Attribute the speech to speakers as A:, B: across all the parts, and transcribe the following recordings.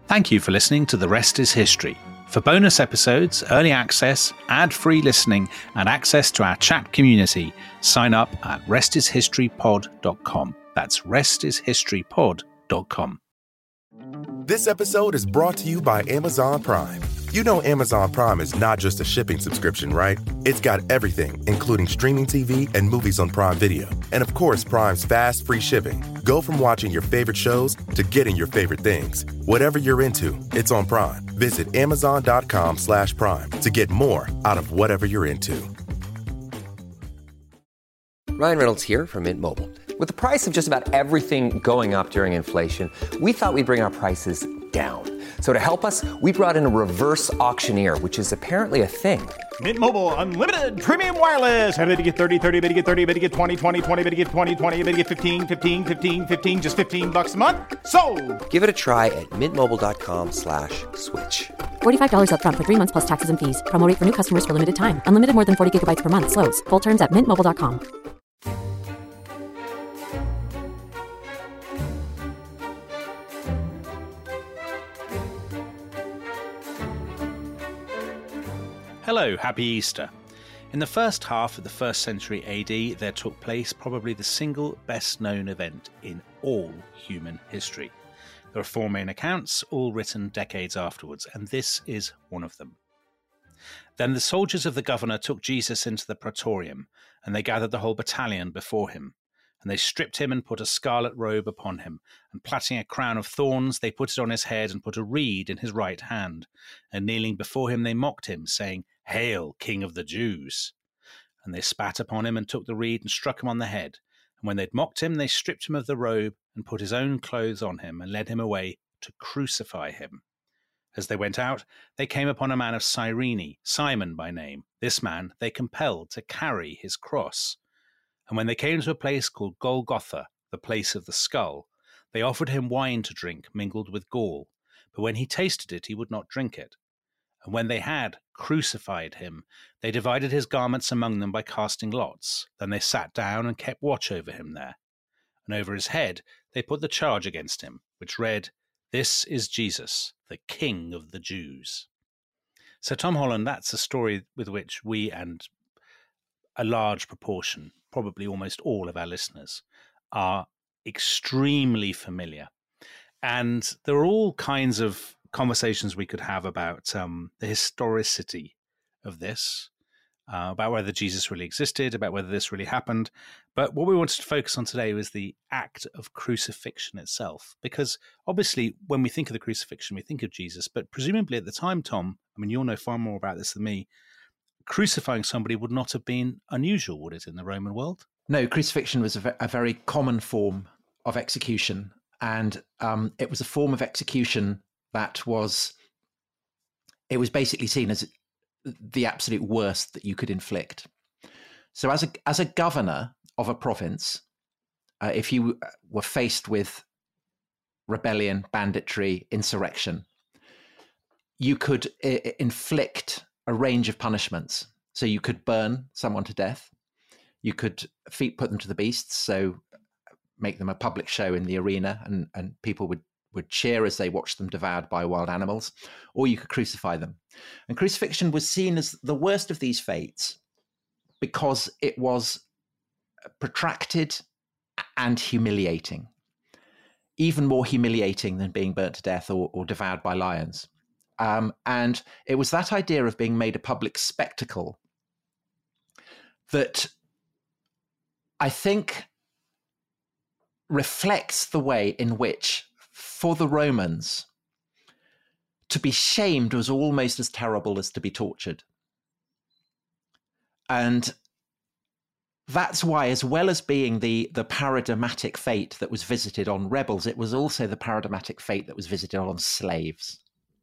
A: Thank you for listening to The Rest is History. For bonus episodes, early access, ad-free listening, and access to our chat community, sign up at restishistorypod.com. That's restishistorypod.com.
B: This episode is brought to you by Amazon Prime. You know Amazon Prime is not just a shipping subscription, right? It's got everything, including streaming TV and movies on Prime Video. And of course, Prime's fast, free shipping. Go from watching your favorite shows to getting your favorite things. Whatever you're into, it's on Prime. Visit amazon.com/Prime to get more out of whatever you're into.
C: Ryan Reynolds here from Mint Mobile. With the price of just about everything going up during inflation, we thought we'd bring our prices down. So to help us, we brought in a reverse auctioneer, which is apparently a thing.
D: Mint Mobile Unlimited Premium Wireless. How to get 30, 30, bit to get 30, bit to get 20, 20, 20, bit to get 20, 20, bit to get 15, 15, 15, 15, just $15 a month? Sold! Give it a try at mintmobile.com/switch.
E: $45 up front for 3 months plus taxes and fees. Promo rate for new customers for limited time. Unlimited more than 40 gigabytes per month. Slows full terms at mintmobile.com.
A: Hello, happy Easter. In the first half of the 1st century AD, there took place probably the single best known event in all human history. There are 4 main accounts, all written decades afterwards, and this is one of them. Then the soldiers of the governor took Jesus into the praetorium, and they gathered the whole battalion before him. And they stripped him and put a scarlet robe upon him, and plaiting a crown of thorns, they put it on his head and put a reed in his right hand. And kneeling before him, they mocked him, saying, "Hail, King of the Jews!" And they spat upon him and took the reed and struck him on the head. And when they'd mocked him, they stripped him of the robe and put his own clothes on him and led him away to crucify him. As they went out, they came upon a man of Cyrene, Simon by name. This man they compelled to carry his cross. And when they came to a place called Golgotha, the place of the skull, they offered him wine to drink mingled with gall. But when he tasted it, he would not drink it. And when they had crucified him, they divided his garments among them by casting lots. Then they sat down and kept watch over him there. And over his head they put the charge against him, which read, "This is Jesus, the King of the Jews." So, Tom Holland, that's a story with which we and a large proportion, probably almost all of our listeners, are extremely familiar. And there are all kinds of conversations we could have about the historicity of this, about whether Jesus really existed, about whether this really happened. But what we wanted to focus on today was the act of crucifixion itself. Because obviously, when we think of the crucifixion, we think of Jesus. But presumably at the time, Tom, I mean, you'll know far more about this than me, crucifying somebody would not have been unusual, would it, in the Roman world?
F: No, crucifixion was a very common form of execution. And it was a form of execution that was basically seen as the absolute worst that you could inflict. So as a governor of a province, if you were faced with rebellion, banditry, insurrection, you could inflict a range of punishments. So you could burn someone to death. You could put them to the beasts, so make them a public show in the arena, and people would cheer as they watched them devoured by wild animals, or you could crucify them. And crucifixion was seen as the worst of these fates because it was protracted and humiliating, even more humiliating than being burnt to death or devoured by lions. And it was that idea of being made a public spectacle that I think reflects the way in which, for the Romans, to be shamed was almost as terrible as to be tortured. And that's why, as well as being the paradigmatic fate that was visited on rebels, it was also the paradigmatic fate that was visited on slaves.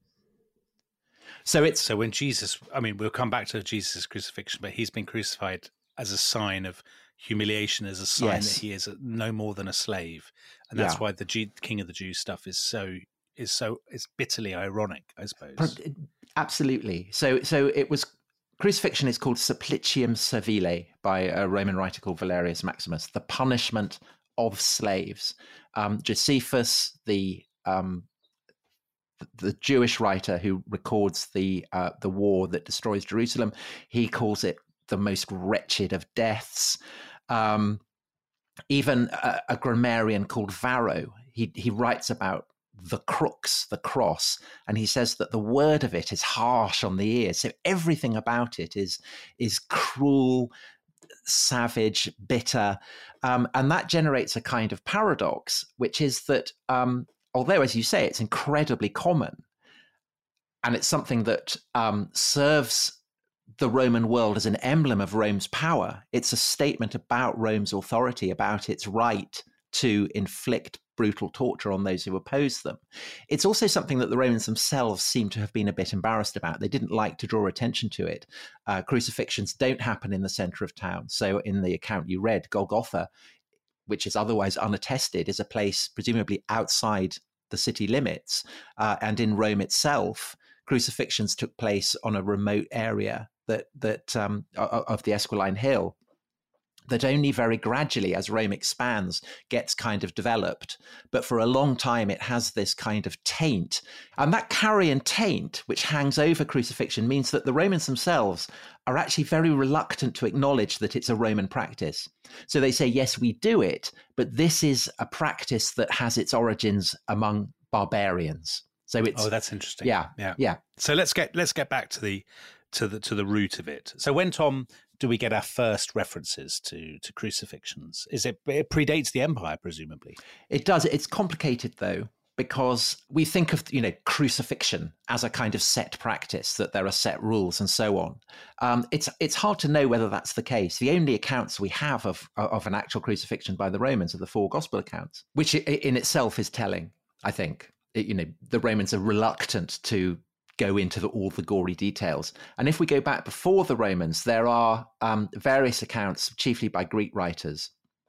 F: So
A: when Jesus, I mean, we'll come back to Jesus' crucifixion, but he's been crucified as a sign of humiliation, as a sign that he is no more than a slave, and that's why the King of the Jews stuff is bitterly ironic, I suppose.
F: Absolutely. So it was, crucifixion is called supplicium servile by a Roman writer called Valerius Maximus, the punishment of slaves. Josephus, the the Jewish writer who records the war that destroys Jerusalem, he calls it the most wretched of deaths. Even a grammarian called Varro, he writes about the crux, the cross, and he says that the word of it is harsh on the ear. So everything about it is cruel, savage, bitter, and that generates a kind of paradox, which is that although, as you say, it's incredibly common, and it's something that serves the Roman world as an emblem of Rome's power. It's a statement about Rome's authority, about its right to inflict brutal torture on those who oppose them. It's also something that the Romans themselves seem to have been a bit embarrassed about. They didn't like to draw attention to it. Crucifixions don't happen in the center of town. So in the account you read, Golgotha, which is otherwise unattested, is a place presumably outside the city limits. And in Rome itself, crucifixions took place on a remote area of the Esquiline Hill that only very gradually, as Rome expands, gets kind of developed. But for a long time, it has this kind of taint. And that Carian taint, which hangs over crucifixion, means that the Romans themselves are actually very reluctant to acknowledge that it's a Roman practice. So they say, yes, we do it, but this is a practice that has its origins among barbarians. So it's
A: that's interesting.
F: Yeah.
A: So let's get back to the root of it. So when, Tom, do we get our first references to crucifixions? It predates the empire, presumably? It
F: does. It's complicated, though, because we think of crucifixion as a kind of set practice, that there are set rules and so on. It's hard to know whether that's the case. The only accounts we have of an actual crucifixion by the Romans are the 4 gospel accounts, which in itself is telling, I think. The Romans are reluctant to go into all the gory details. And if we go back before the Romans, there are various accounts, chiefly by Greek writers,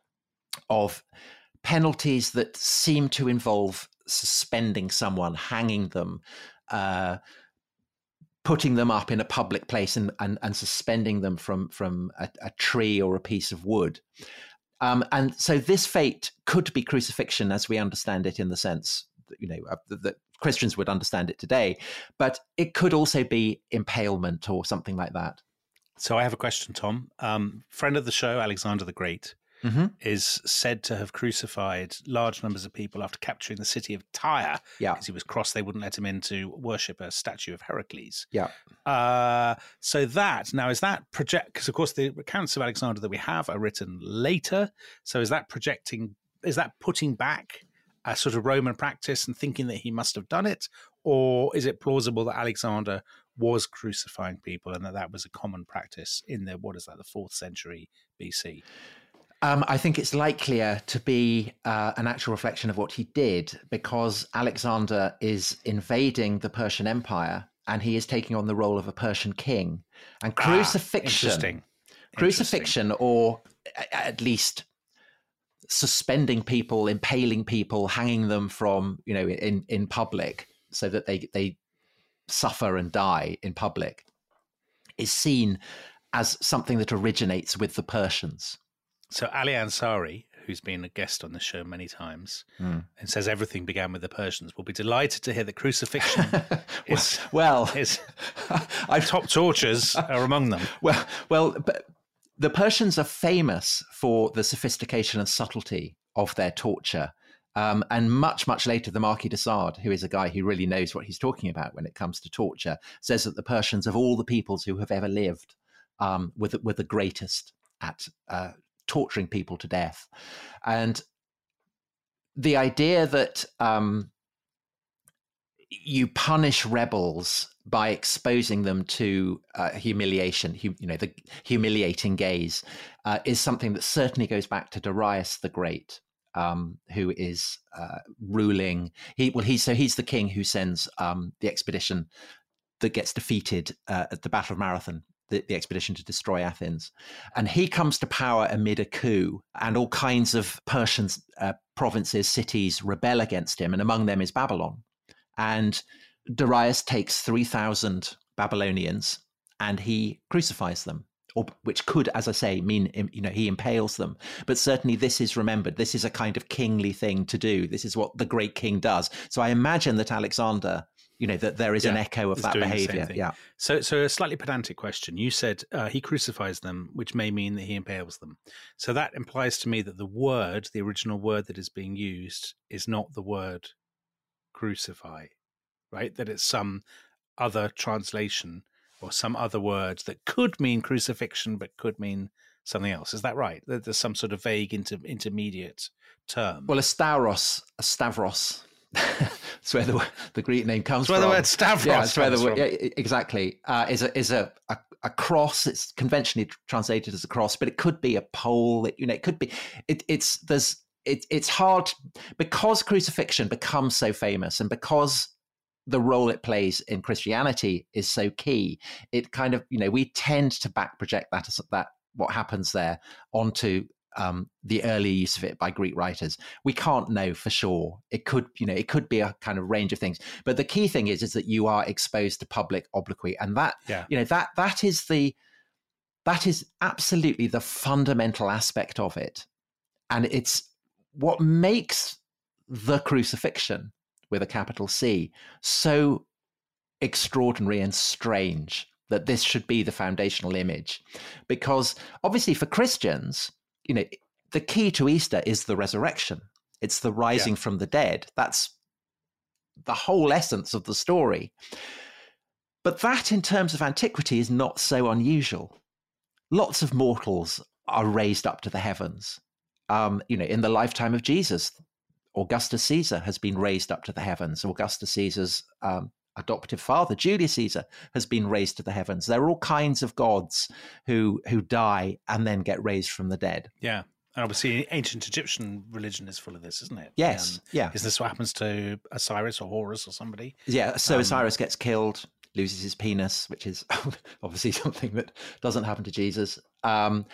F: of penalties that seem to involve suspending someone, hanging them, putting them up in a public place and suspending them from a tree or a piece of wood. And so this fate could be crucifixion as we understand it, in the sense that Christians would understand it today, but it could also be impalement or something like that.
A: So I have a question, Tom. Friend of the show, Alexander the Great, is said to have crucified large numbers of people after capturing the city of Tyre. Because he was cross, they wouldn't let him in to worship a statue of Heracles. So that, now, is that because of course the accounts of Alexander that we have are written later. So is that putting back a sort of Roman practice and thinking that he must have done it? Or is it plausible that Alexander was crucifying people and that was a common practice in the 4th century BC?
F: I think it's likelier to be an actual reflection of what he did, because Alexander is invading the Persian Empire and he is taking on the role of a Persian king. And crucifixion, or at least suspending people, impaling people, hanging them from, in public so that they suffer and die in public, is seen as something that originates with the Persians.
A: So Ali Ansari, who's been a guest on the show many times and says everything began with the Persians, will be delighted to hear that crucifixion is top tortures are among them.
F: But the Persians are famous for the sophistication and subtlety of their torture. And much, much later, the Marquis de Sade, who is a guy who really knows what he's talking about when it comes to torture, says that the Persians, of all the peoples who have ever lived, were the greatest at torturing people to death. And the idea that you punish rebels by exposing them to humiliation, the humiliating gaze, is something that certainly goes back to Darius the Great, who is ruling. He's the king who sends the expedition that gets defeated at the Battle of Marathon, the expedition to destroy Athens. And he comes to power amid a coup, and all kinds of Persian provinces, cities rebel against him, and among them is Babylon. And Darius takes 3,000 Babylonians and he crucifies them, which could, as I say, mean, he impales them. But certainly this is remembered. This is a kind of kingly thing to do. This is what the great king does. So I imagine that Alexander that there is an echo of that behavior. Yeah.
A: So a slightly pedantic question. You said he crucifies them, which may mean that he impales them. So that implies to me that the original word that is being used is not the word crucify, right? That it's some other translation or some other word that could mean crucifixion but could mean something else. Is that right? That there's some sort of vague intermediate term.
F: Well, a stavros. That's where the Greek name comes from.
A: That's where the word stavros comes from.
F: Exactly. Is a cross. It's conventionally translated as a cross, but it could be a pole. It could be. It's hard because crucifixion becomes so famous, and because the role it plays in Christianity is so key. It kind of we tend to back project that what happens there onto the early use of it by Greek writers. We can't know for sure. It could be a kind of range of things. But the key thing is that you are exposed to public obloquy, and that that is absolutely the fundamental aspect of it, and it's what makes the crucifixion with a capital C so extraordinary and strange that this should be the foundational image, because obviously for Christians, the key to Easter is the resurrection. It's the rising from the dead. That's the whole essence of the story. But that, in terms of antiquity, is not so unusual. Lots of mortals are raised up to the heavens. In the lifetime of Jesus, Augustus Caesar has been raised up to the heavens. Augustus Caesar's adoptive father, Julius Caesar, has been raised to the heavens. There are all kinds of gods who die and then get raised from the dead.
A: Yeah. And obviously ancient Egyptian religion is full of this, isn't it?
F: Yes.
A: Is this what happens to Osiris or Horus or somebody?
F: Yeah. So Osiris gets killed, loses his penis, which is obviously something that doesn't happen to Jesus. And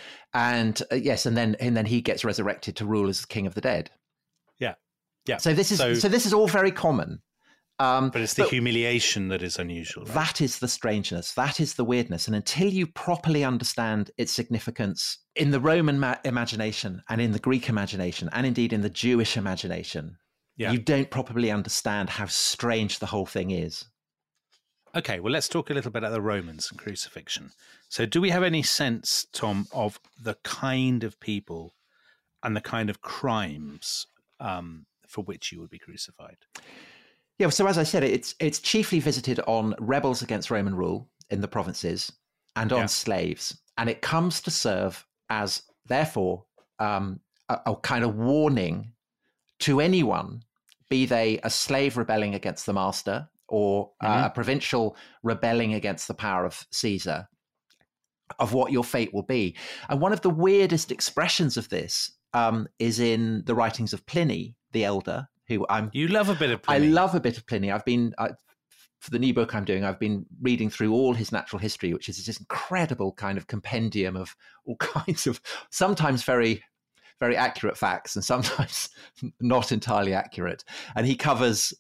F: then he gets resurrected to rule as king of the dead.
A: Yeah. Yeah.
F: So this is all very common.
A: But it's the humiliation that is unusual. Right?
F: That is the strangeness. That is the weirdness. And until you properly understand its significance in the Roman imagination and in the Greek imagination and indeed in the Jewish imagination, you don't properly understand how strange the whole thing is.
A: Okay, well, let's talk a little bit about the Romans and crucifixion. So do we have any sense, Tom, of the kind of people and the kind of crimes for which you would be crucified?
F: Yeah, so as I said, it's chiefly visited on rebels against Roman rule in the provinces and on slaves. And it comes to serve as, therefore, a kind of warning to anyone, be they a slave rebelling against the master or a provincial rebelling against the power of Caesar, of what your fate will be. And one of the weirdest expressions of this is in the writings of Pliny the Elder, You
A: love a bit of Pliny.
F: I love a bit of Pliny. For the new book I'm doing, I've been reading through all his natural history, which is this incredible kind of compendium of all kinds of sometimes very, very accurate facts and sometimes not entirely accurate. And he covers,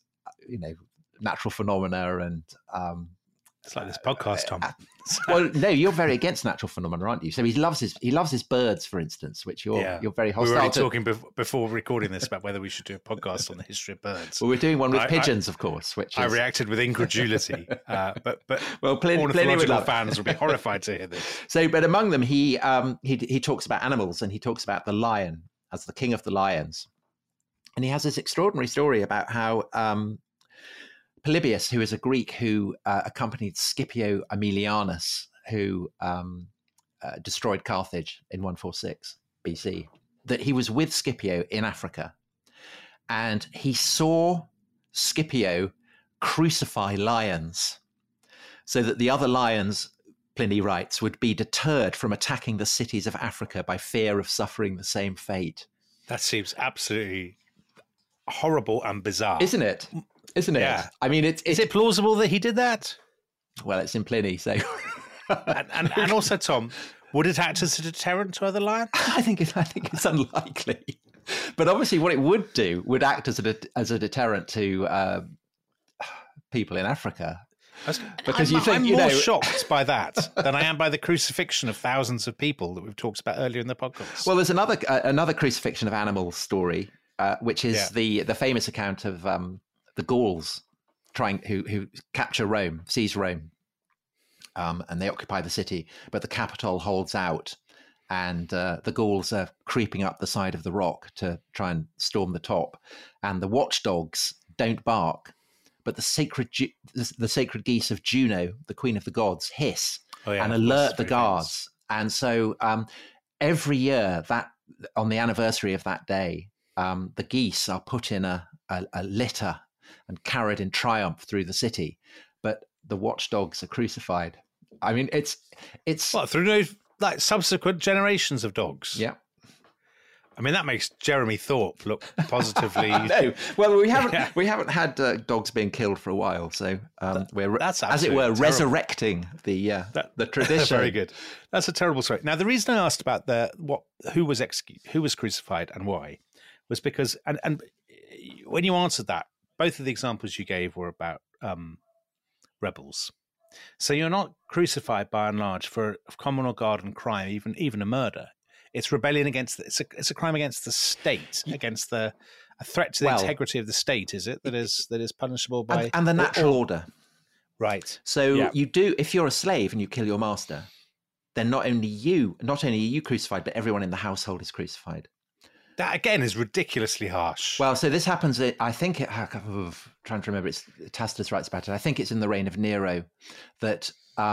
F: natural phenomena and
A: it's like this podcast, Tom.
F: Well, no, you're very against natural phenomena, aren't you? So he loves his birds, for instance, which you're very hostile.
A: We were already talking before recording this about whether we should do a podcast on the history of birds.
F: Well, we're doing one with pigeons, of course.
A: I reacted with incredulity, but
F: Pliny
A: ornithological fans will be horrified to hear this.
F: So, but among them, he talks about animals, and he talks about the lion as the king of the lions, and he has this extraordinary story about how Polybius, who is a Greek who accompanied Scipio Aemilianus, who destroyed Carthage in 146 BC, that he was with Scipio in Africa, and he saw Scipio crucify lions so that the other lions, Pliny writes, would be deterred from attacking the cities of Africa by fear of suffering the same fate.
A: That seems absolutely horrible and bizarre.
F: Isn't it? Yeah. I mean, is
A: it plausible that he did that?
F: Well, it's in Pliny, so.
A: and also, Tom, would it act as a deterrent to other lions?
F: I think it's unlikely, but obviously, what it would do would act as a deterrent to people in Africa. Because I'm
A: more shocked by that than I am by the crucifixion of thousands of people that we've talked about earlier in the podcast.
F: Well, there's another crucifixion of animals story, which is the famous account of the Gauls who capture Rome, seize Rome, and they occupy the city, but the Capitol holds out, and the Gauls are creeping up the side of the rock to try and storm the top, and the watchdogs don't bark, but the sacred geese of Juno, the queen of the gods, hiss and alert the guards. And so every year, that on the anniversary of that day, the geese are put in a litter and carried in triumph through the city, but the watchdogs are crucified. I mean, it's
A: through those like subsequent generations of dogs.
F: Yeah.
A: I mean, that makes Jeremy Thorpe look positively.
F: No, well, we haven't had dogs being killed for a while, so we're, as it were, terrible. Resurrecting the tradition.
A: Very good. That's a terrible story. Now, the reason I asked about who was crucified and why was because, and when you answered that, both of the examples you gave were about rebels. So you're not crucified by and large for a common or garden crime, even a murder. It's rebellion against. It's a crime against the state, against a threat to the integrity of the state. Is it that is punishable by
F: and the natural order?
A: Right.
F: So you do, if you're a slave and you kill your master, then not only are you crucified, but everyone in the household is crucified.
A: That again is ridiculously harsh.
F: Well, so this happens. I think trying to remember. Tacitus writes about it. I think it's in the reign of Nero that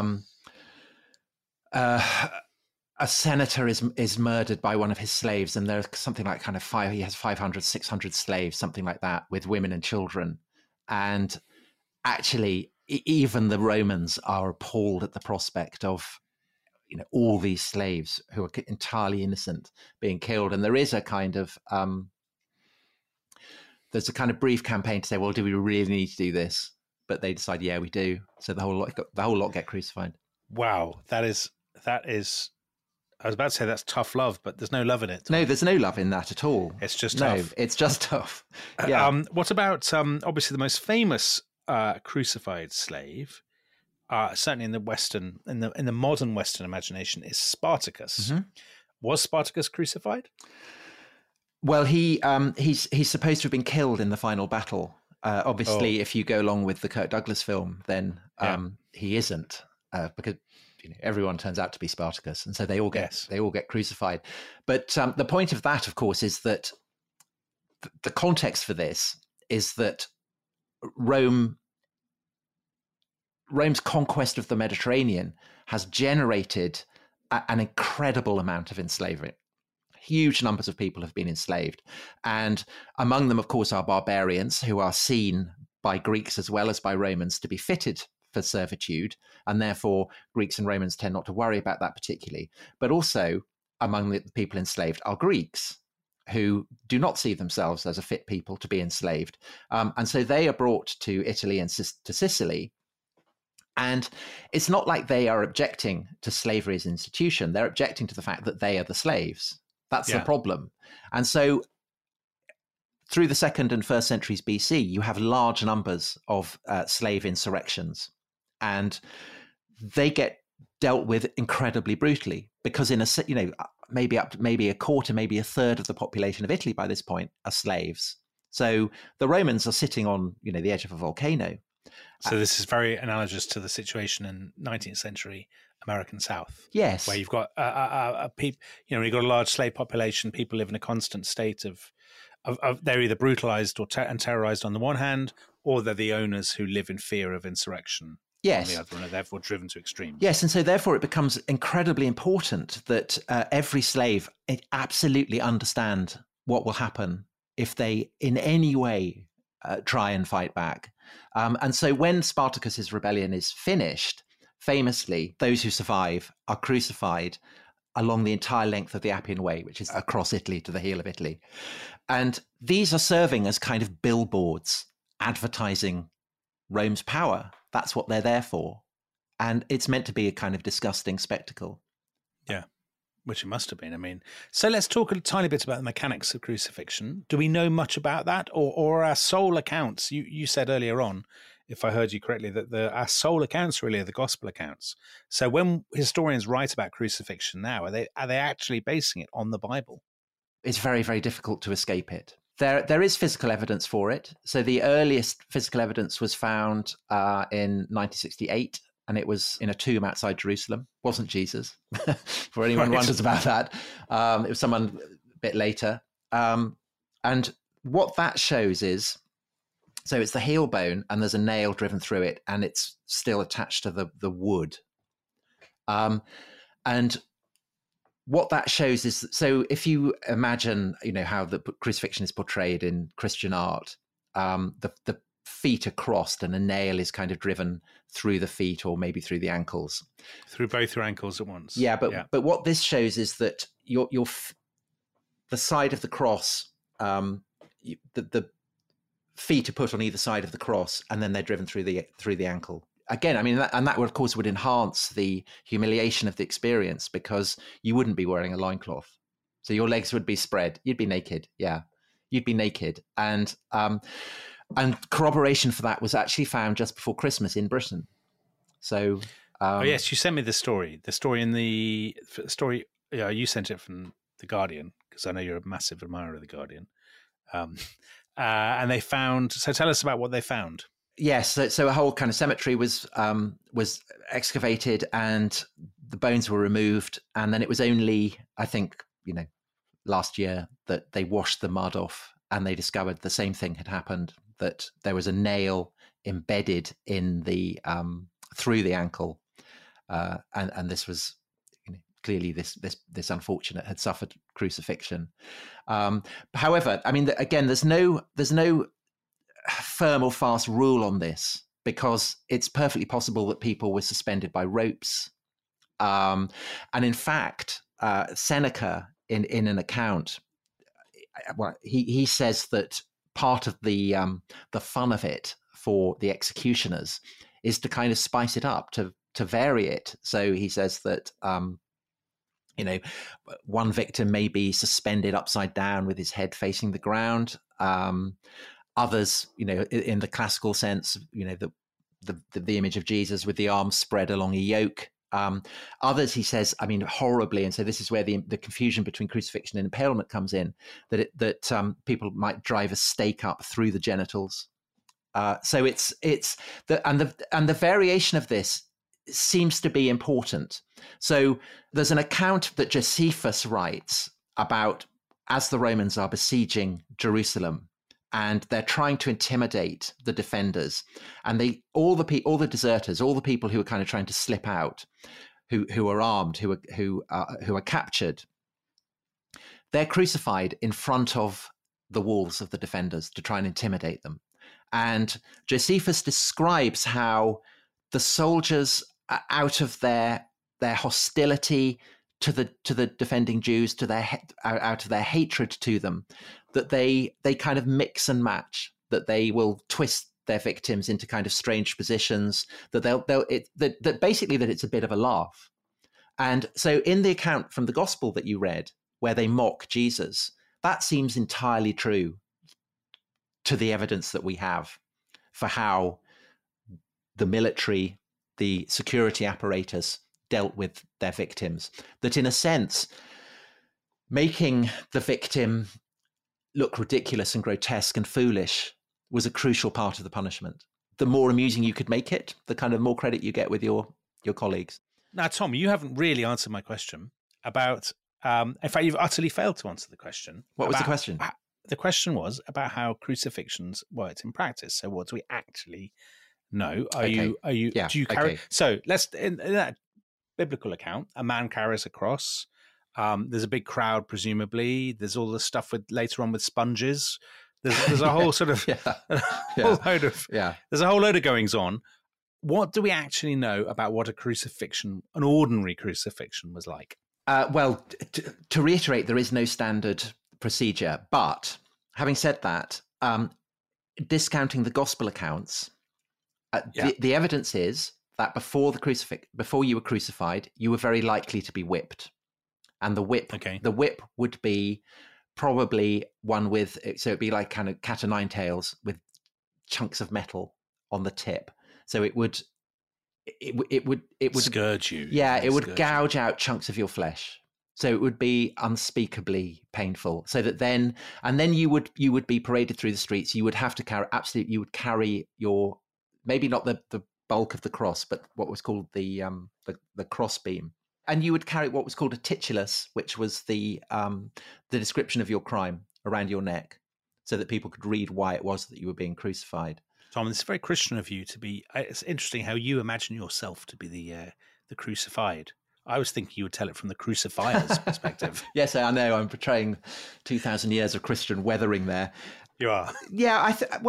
F: a senator is murdered by one of his slaves, and there's something like he has 500, 600 slaves, something like that, with women and children. And actually, even the Romans are appalled at the prospect of, all these slaves who are entirely innocent being killed. And there is a kind of there's a kind of brief campaign to say, well, do we really need to do this? But they decide, yeah, we do. So the whole lot get crucified.
A: Wow, that is. I was about to say that's tough love, but there's no love in it.
F: No, there's no love in that at all.
A: It's just tough.
F: No, it's just tough. Yeah.
A: What about obviously the most famous crucified slave? Certainly in the modern Western imagination, is Spartacus. Mm-hmm. Was Spartacus crucified?
F: Well, he's supposed to have been killed in the final battle. Obviously, if you go along with the Kirk Douglas film, then he isn't, because everyone turns out to be Spartacus, and so they all get crucified. But the point of that, of course, is that the context for this is that Rome's conquest of the Mediterranean has generated an incredible amount of enslavement. Huge numbers of people have been enslaved. And among them, of course, are barbarians who are seen by Greeks as well as by Romans to be fitted for servitude. And therefore, Greeks and Romans tend not to worry about that particularly. But also among the people enslaved are Greeks who do not see themselves as a fit people to be enslaved. And so they are brought to Italy and to Sicily. And it's not like they are objecting to slavery as an institution. They're objecting to the fact that they are the slaves. That's the problem. And so through the 2nd and 1st centuries BC, you have large numbers of slave insurrections. And they get dealt with incredibly brutally because maybe a quarter, maybe a third of the population of Italy by this point are slaves. So the Romans are sitting on, the edge of a volcano.
A: So this is very analogous to the situation in 19th century American South.
F: Yes.
A: Where you've got you've got a large slave population, people live in a constant state of they're either brutalized and terrorized on the one hand, or they're the owners who live in fear of insurrection.
F: Yes.
A: On the other, and are therefore driven to extremes.
F: Yes, and so therefore it becomes incredibly important that every slave absolutely understand what will happen if they in any way try and fight back. And so when Spartacus's rebellion is finished, famously, those who survive are crucified along the entire length of the Appian Way, which is across Italy to the heel of Italy. And these are serving as kind of billboards advertising Rome's power. That's what they're there for. And it's meant to be a kind of disgusting spectacle.
A: Yeah, which it must have been. I mean, so let's talk a tiny bit about the mechanics of crucifixion. Do we know much about that? Or our sole accounts? You said earlier on, if I heard you correctly, that our sole accounts really are the gospel accounts. So when historians write about crucifixion now, are they actually basing it on the Bible?
F: It's very, very difficult to escape it. There is physical evidence for it. So the earliest physical evidence was found in 1968, and it was in a tomb outside Jerusalem. It wasn't Jesus, for anyone wonders about that. It was someone a bit later. And what that shows is, so it's the heel bone, and there's a nail driven through it, and it's still attached to the wood. And what that shows is, so if you imagine, how the crucifixion is portrayed in Christian art, the feet are crossed and a nail is kind of driven through the feet or maybe through the ankles.
A: Through both your ankles at once.
F: Yeah, but what this shows is that the side of the cross, the feet are put on either side of the cross, and then they're driven through the ankle. Again, I mean, that of course would enhance the humiliation of the experience, because you wouldn't be wearing a loincloth. So your legs would be spread. You'd be naked. Yeah, you'd be naked. And corroboration for that was actually found just before Christmas in Britain. So,
A: oh yes, you sent me the story. The story yeah, you sent it from The Guardian, because I know you're a massive admirer of The Guardian. And they found. So tell us about what they found.
F: Yes, so a whole kind of cemetery was excavated, and the bones were removed, and then it was only, I think, last year that they washed the mud off, and they discovered the same thing had happened, that there was a nail embedded in the through the ankle, and this was clearly this unfortunate had suffered crucifixion. However, I mean, again, there's no firm or fast rule on this, because it's perfectly possible that people were suspended by ropes. And in fact, Seneca, in an account, he says that part of the fun of it for the executioners is to kind of spice it up, to vary it. So he says that one victim may be suspended upside down with his head facing the ground. Others, in the classical sense, the image of Jesus with the arms spread along a yoke. Others, he says, I mean, horribly, and so this is where the confusion between crucifixion and impalement comes in, that people might drive a stake up through the genitals. So it's the variation of this seems to be important. So there's an account that Josephus writes about as the Romans are besieging Jerusalem, and they're trying to intimidate the defenders, and all the deserters, all the people who are kind of trying to slip out, who are armed, who are captured, they're crucified in front of the walls of the defenders to try and intimidate them. And Josephus describes how the soldiers, out of their hostility to the defending Jews, out of their hatred to them, that they kind of mix and match, that they will twist their victims into kind of strange positions, that basically that it's a bit of a laugh. And so in the account from the gospel that you read, where they mock Jesus, that seems entirely true to the evidence that we have for how the military, the security apparatus dealt with their victims, that in a sense, making the victim look ridiculous and grotesque and foolish was a crucial part of the punishment. The more amusing you could make it, the kind of more credit you get with your colleagues.
A: Now, Tom, you haven't really answered my question about, in fact, you've utterly failed to answer the question.
F: What was the question?
A: The question was about how crucifixions worked in practice. So what do we actually know? Do you carry? Okay. So let's, in that biblical account, a man carries a cross. There's a big crowd, presumably. There's all the stuff later on with sponges. There's a whole sort of there's a whole load of goings on. What do we actually know about what an ordinary crucifixion was like?
F: Well, to reiterate, there is no standard procedure. But having said that, discounting the gospel accounts, the evidence is that before you were crucified, you were very likely to be whipped. And the whip would be probably one with, so it'd be like kind of cat o' nine tails with chunks of metal on the tip. So it would
A: scourge you.
F: Yeah, it would gouge out chunks of your flesh. So it would be unspeakably painful. So that then you would be paraded through the streets. You would have to carry your, maybe not the bulk of the cross, but what was called the cross beam. And you would carry what was called a titulus, which was the description of your crime around your neck, so that people could read why it was that you were being crucified.
A: Tom, it's very Christian of you to be. It's interesting how you imagine yourself to be the crucified. I was thinking you would tell it from the crucifier's perspective.
F: Yes, I know. I'm portraying 2,000 years of Christian weathering there.
A: You are.
F: Yeah.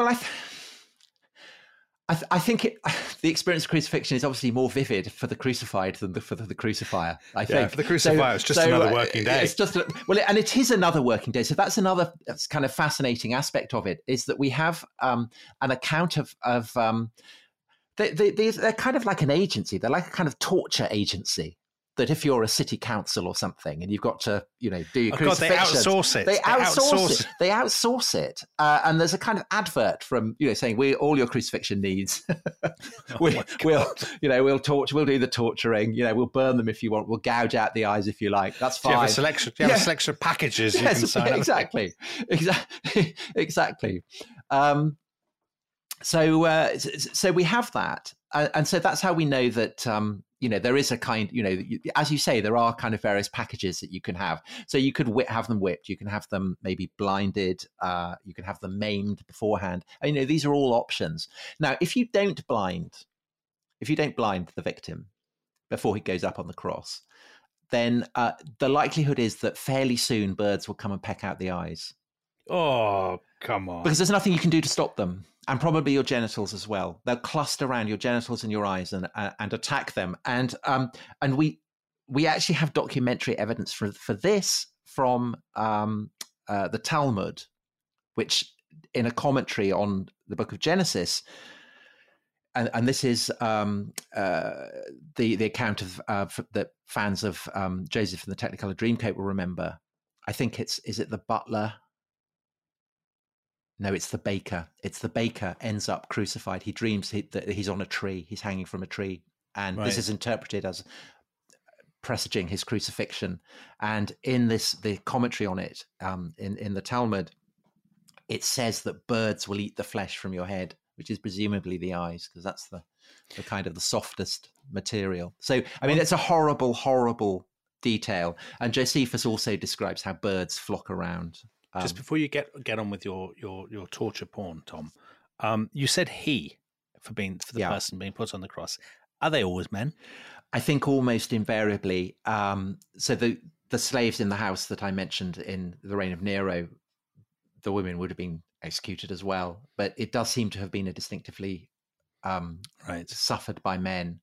F: I think the experience of crucifixion is obviously more vivid for the crucified than for the crucifier. I think
A: for the crucifier, it's just another working day.
F: It's just and it is another working day. So that's another kind of fascinating aspect of it, is that we have an account of they're kind of like an agency. They're like a kind of torture agency. That if you're a city council or something and you've got to, do your crucifixion.
A: God, they outsource it.
F: They outsource it. And there's a kind of advert from, saying all your crucifixion needs. We'll torture, we'll do the torturing, we'll burn them if you want. We'll gouge out the eyes if you like. That's fine.
A: Do you have a selection of packages you can sign up?
F: Exactly. So we have that. And so that's how we know that, there is a kind, as you say, there are kind of various packages that you can have. So you could have them whipped, you can have them maybe blinded, you can have them maimed beforehand. And, these are all options. Now, if you don't blind the victim before he goes up on the cross, then the likelihood is that fairly soon birds will come and peck out the eyes.
A: Oh, come on.
F: Because there's nothing you can do to stop them. And probably your genitals as well. They'll cluster around your genitals and your eyes and attack them. And we actually have documentary evidence for this from the Talmud, which in a commentary on the book of Genesis, and this is the account of that fans of Joseph and the Technicolor Dreamcoat will remember. I think is it the butler? No, it's the baker. It's the baker ends up crucified. He dreams that he's on a tree. He's hanging from a tree. And this is interpreted as presaging his crucifixion. And in the commentary on it, in the Talmud, it says that birds will eat the flesh from your head, which is presumably the eyes, because that's the kind of the softest material. So, it's a horrible, horrible detail. And Josephus also describes how birds flock around.
A: Just before you get on with your torture porn, Tom, you said for the person being put on the cross. Are they always men?
F: I think almost invariably. So the slaves in the house that I mentioned in the reign of Nero, the women would have been executed as well. But it does seem to have been a distinctively suffered by men.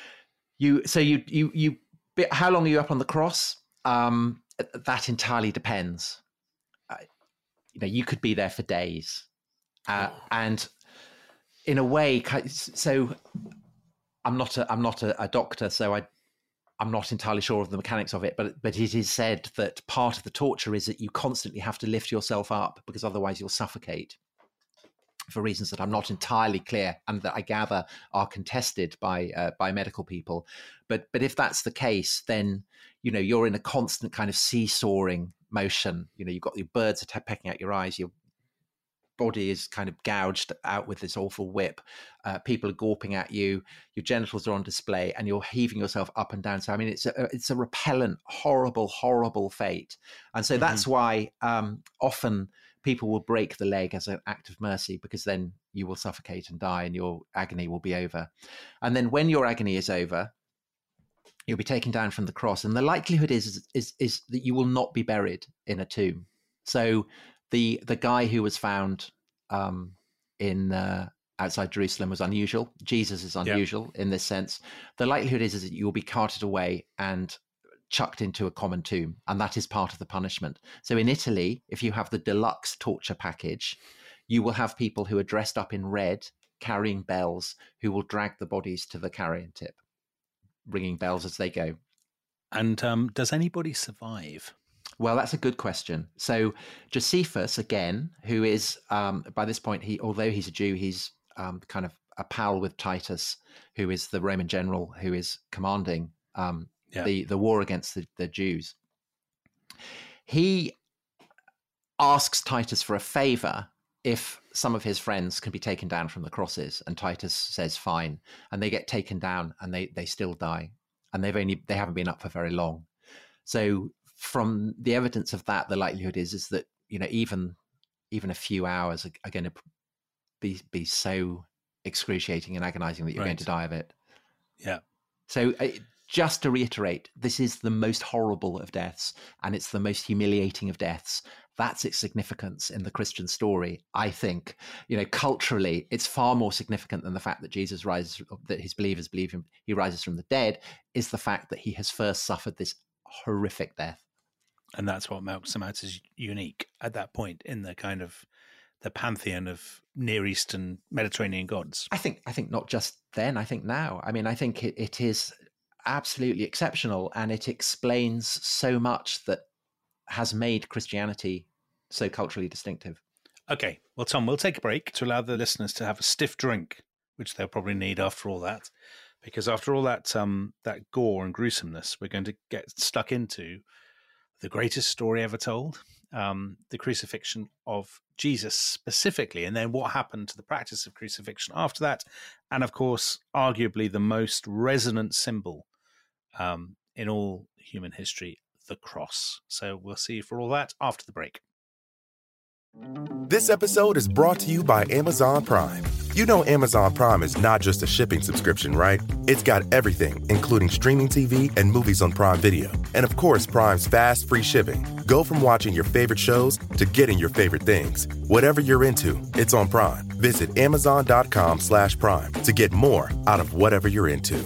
F: How long are you up on the cross? That entirely depends. You could be there for days, and in a way, so I'm not a doctor, so I'm not entirely sure of the mechanics of it, but it is said that part of the torture is that you constantly have to lift yourself up because otherwise you'll suffocate, for reasons that I'm not entirely clear and that I gather are contested by medical people. But if that's the case, then you're in a constant kind of seesawing motion. You've got your birds pecking out your eyes, your body is kind of gouged out with this awful whip, people are gawping at you, your genitals are on display, and you're heaving yourself up and down. So it's a repellent, horrible fate. And so that's why often people will break the leg as an act of mercy, because then you will suffocate and die and your agony will be over. And then when your agony is over, you'll be taken down from the cross, and the likelihood is that you will not be buried in a tomb. So the guy who was found outside Jerusalem was unusual. Jesus is unusual in this sense. The likelihood is that you will be carted away and chucked into a common tomb, and that is part of the punishment. So in Italy, if you have the deluxe torture package, you will have people who are dressed up in red, carrying bells, who will drag the bodies to the carrion tip, ringing bells as they go.
A: And does anybody survive?
F: Well, that's a good question. So Josephus, again, who is, by this point, although he's a Jew, he's kind of a pal with Titus, who is the Roman general who is commanding the war against the Jews. He asks Titus for a favor if some of his friends can be taken down from the crosses, and Titus says fine, and they get taken down and they still die, and they haven't been up for very long. So from the evidence of that, the likelihood is that, you know, even a few hours are going to be so excruciating and agonizing that you're going to die of it.
A: Yeah.
F: So just to reiterate, this is the most horrible of deaths, and it's the most humiliating of deaths. That's its significance in the Christian story. I think, culturally, it's far more significant than the fact that Jesus rises, that his believers believe him, he rises from the dead, is the fact that he has first suffered this horrific death.
A: And that's what makes him out as unique at that point in the kind of the pantheon of Near Eastern Mediterranean gods.
F: I think not just then, I think now. I mean, I think it is absolutely exceptional, and it explains so much that has made Christianity so culturally distinctive.
A: Okay, well, Tom, we'll take a break to allow the listeners to have a stiff drink, which they'll probably need after all that, because after all that gore and gruesomeness, we're going to get stuck into the greatest story ever told, the crucifixion of Jesus specifically, and then what happened to the practice of crucifixion after that, and of course, arguably the most resonant symbol in all human history, the cross. So we'll see you for all that after the break.
B: This episode is brought to you by Amazon Prime. You know Amazon Prime is not just a shipping subscription, right? It's got everything, including streaming TV and movies on Prime Video. And of course, Prime's fast, free shipping. Go from watching your favorite shows to getting your favorite things. Whatever you're into, it's on Prime. Visit Amazon.com/Prime to get more out of whatever you're into.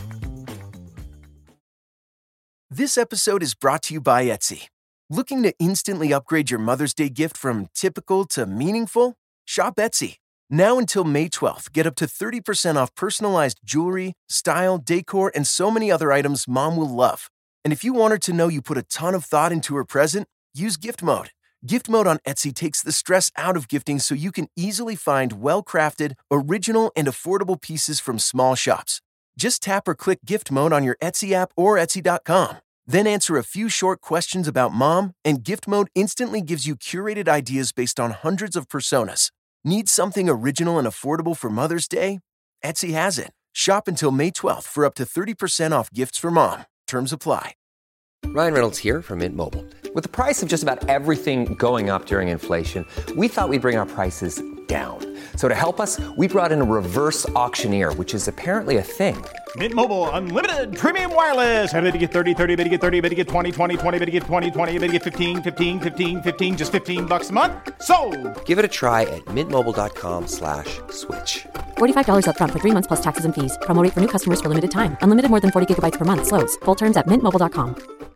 G: This episode is brought to you by Etsy. Looking to instantly upgrade your Mother's Day gift from typical to meaningful? Shop Etsy. Now until May 12th, get up to 30% off personalized jewelry, style, decor, and so many other items Mom will love. And if you want her to know you put a ton of thought into her present, use Gift Mode. Gift Mode on Etsy takes the stress out of gifting so you can easily find well-crafted, original, and affordable pieces from small shops. Just tap or click Gift Mode on your Etsy app or Etsy.com. Then answer a few short questions about Mom, and Gift Mode instantly gives you curated ideas based on hundreds of personas. Need something original and affordable for Mother's Day? Etsy has it. Shop until May 12th for up to 30% off gifts for Mom. Terms apply.
C: Ryan Reynolds here from Mint Mobile. With the price of just about everything going up during inflation, we thought we'd bring our prices down. So to help us, we brought in a reverse auctioneer, which is apparently a thing.
D: Mint Mobile Unlimited Premium Wireless. How to get 30, 30, how to get 30, how to get 20, 20, 20, how to get 20, 20, how to get 15, 15, 15, 15, just $15 a month? Sold!
C: Give it a try at mintmobile.com/switch.
E: $45 up front for 3 months plus taxes and fees. Promo rate for new customers for limited time. Unlimited more than 40 gigabytes per month. Slows full terms at mintmobile.com.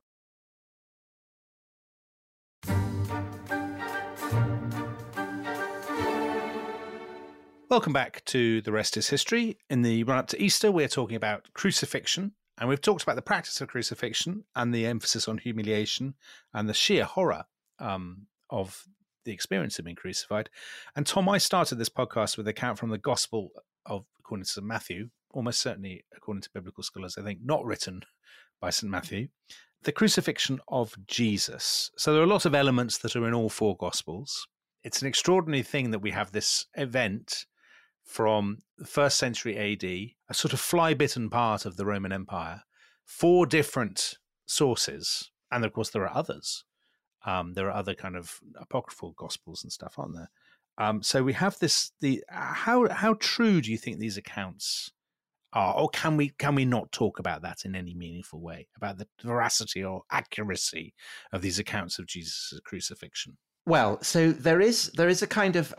A: Welcome back to The Rest is History. In the run-up to Easter, we're talking about crucifixion, and we've talked about the practice of crucifixion and the emphasis on humiliation and the sheer horror of the experience of being crucified. And Tom, I started this podcast with an account from the Gospel of, according to St. Matthew, almost certainly, according to biblical scholars, I think, not written by St. Matthew, the crucifixion of Jesus. So there are a lot of elements that are in all four Gospels. It's an extraordinary thing that we have this event from the 1st century AD, a sort of fly-bitten part of the Roman Empire, 4 different sources, and of course there are others. There are other kind of apocryphal Gospels and stuff, aren't there? So we have this. How true do you think these accounts are, or can we not talk about that in any meaningful way, about the veracity or accuracy of these accounts of Jesus' crucifixion?
F: Well, so there is a kind of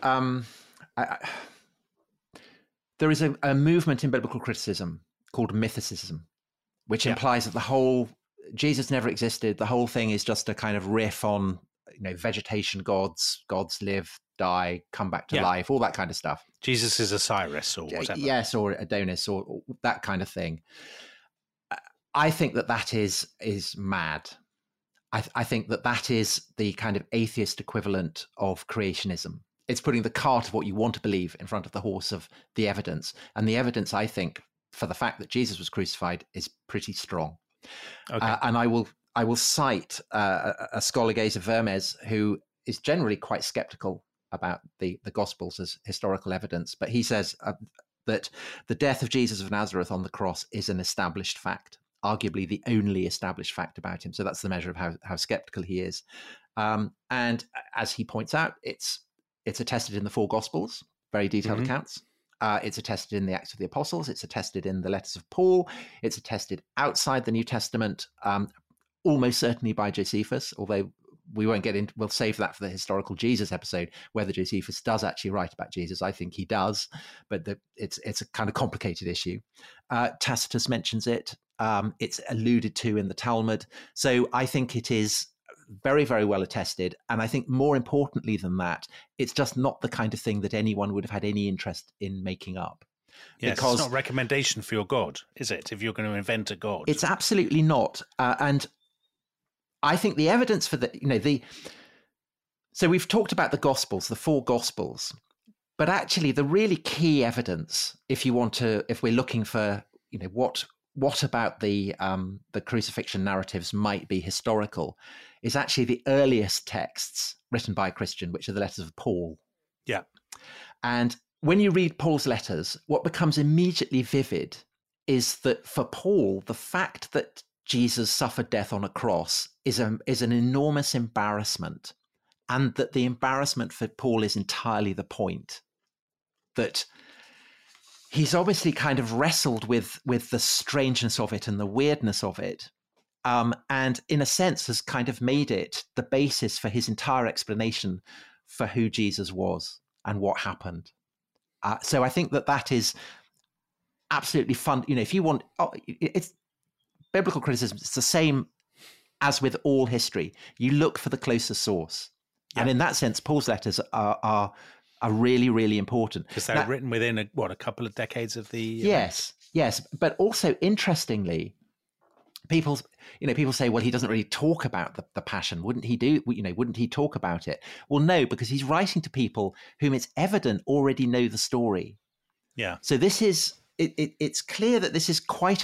F: there is a movement in biblical criticism called mythicism, which implies that the whole Jesus never existed. The whole thing is just a kind of riff on, vegetation gods live, die, come back to life, all that kind of stuff.
A: Jesus is Osiris or whatever.
F: Yes, or Adonis or that kind of thing. I think that is mad. I think that is the kind of atheist equivalent of creationism. It's putting the cart of what you want to believe in front of the horse of the evidence. And the evidence, I think, for the fact that Jesus was crucified is pretty strong. Okay. And I will I will cite a scholar, Geza Vermes, who is generally quite skeptical about the Gospels as historical evidence, but he says that the death of Jesus of Nazareth on the cross is an established fact, arguably the only established fact about him. So that's the measure of how skeptical he is. And as he points out, it's attested in the four Gospels, very detailed accounts. It's attested in the Acts of the Apostles. It's attested in the letters of Paul. It's attested outside the New Testament, almost certainly by Josephus, although we won't get into, we'll save that for the historical Jesus episode, whether Josephus does actually write about Jesus. I think he does, but it's a kind of complicated issue. Tacitus mentions it. It's alluded to in the Talmud. So I think it is very, very well attested. And I think more importantly than that, it's just not the kind of thing that anyone would have had any interest in making up.
A: Yes,
F: because
A: it's not a recommendation for your God, is it? If you're going to invent a God.
F: It's absolutely not. And I think the evidence for so we've talked about the Gospels, the four Gospels, but actually the really key evidence, if we're looking for, what about the crucifixion narratives might be historical, is actually the earliest texts written by a Christian, which are the letters of Paul.
A: Yeah.
F: And when you read Paul's letters, what becomes immediately vivid is that for Paul, the fact that Jesus suffered death on a cross is an enormous embarrassment, and that the embarrassment for Paul is entirely the point. That he's obviously kind of wrestled with the strangeness of it and the weirdness of it, and in a sense has kind of made it the basis for his entire explanation for who Jesus was and what happened. So I think that is absolutely fun. If you want, it's biblical criticism. It's the same as with all history. You look for the closest source. Yeah. And in that sense, Paul's letters are really, really important.
A: Because they're written within a couple of decades of the...
F: Yes. But also, interestingly, people say, well, he doesn't really talk about the passion. Wouldn't he talk about it? Well, no, because he's writing to people whom it's evident already know the story.
A: Yeah.
F: So this is, it's clear that this is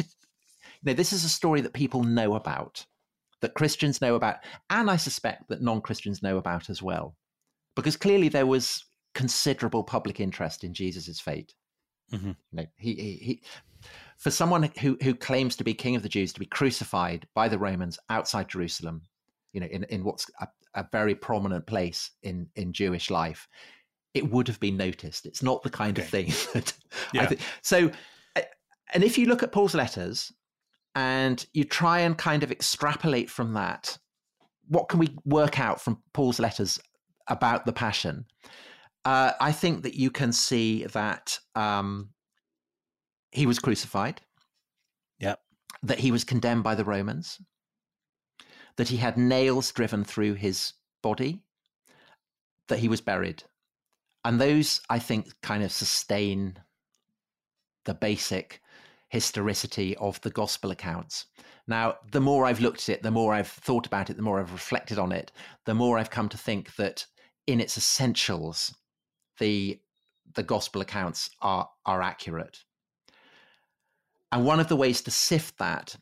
F: this is a story that people know about, that Christians know about, and I suspect that non-Christians know about as well, because clearly there was considerable public interest in Jesus's fate. Mm-hmm. He for someone who claims to be King of the Jews, to be crucified by the Romans outside Jerusalem, in what's a very prominent place in Jewish life, it would have been noticed. It's not the kind of thing that I think. So, and if you look at Paul's letters and you try and kind of extrapolate from that, what can we work out from Paul's letters about the Passion? I think that you can see that he was crucified, that he was condemned by the Romans, that he had nails driven through his body, that he was buried. And those, I think, kind of sustain the basic historicity of the gospel accounts. Now, the more I've looked at it, the more I've thought about it, the more I've reflected on it, the more I've come to think that in its essentials, the gospel accounts are accurate. And one of the ways to sift that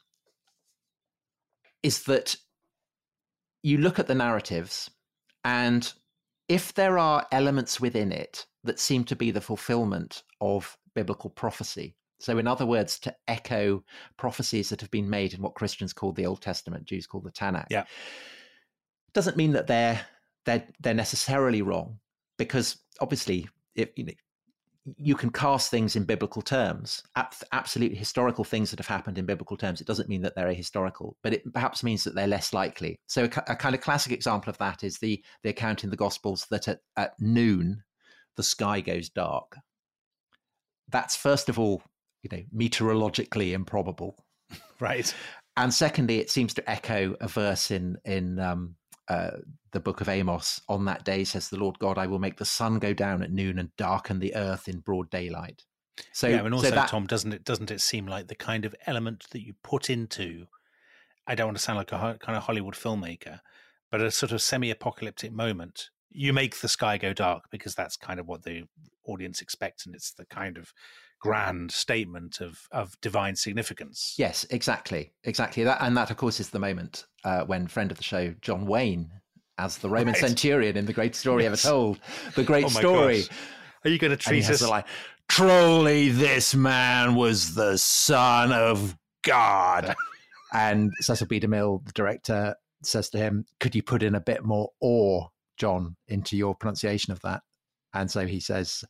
F: is that you look at the narratives, and if there are elements within it that seem to be the fulfillment of biblical prophecy, so in other words, to echo prophecies that have been made in what Christians call the Old Testament, Jews call the Tanakh, doesn't mean that they're necessarily wrong, because obviously, you can cast things in biblical terms, absolutely historical things that have happened in biblical terms. It doesn't mean that they're ahistorical, but it perhaps means that they're less likely. So a kind of classic example of that is the account in the Gospels that at noon, the sky goes dark. That's, first of all, meteorologically improbable.
A: Right.
F: And secondly, it seems to echo a verse in the book of Amos. On that day, says the Lord God, I will make the sun go down at noon and darken the earth in broad daylight. So,
A: and also, Tom, doesn't it seem like the kind of element that you put into, I don't want to sound like a kind of Hollywood filmmaker, but a sort of semi-apocalyptic moment, you make the sky go dark because that's kind of what the audience expects, and it's the kind of grand statement of divine significance.
F: Yes, exactly. That, of course, is the moment when friend of the show, John Wayne, as the Roman centurion in The Greatest Story Ever Told, the great story.
A: Gosh. Are you going to treat us
F: like, truly this man was the Son of God? And Cecil B. DeMille, the director, says to him, could you put in a bit more awe, John, into your pronunciation of that? And so he says,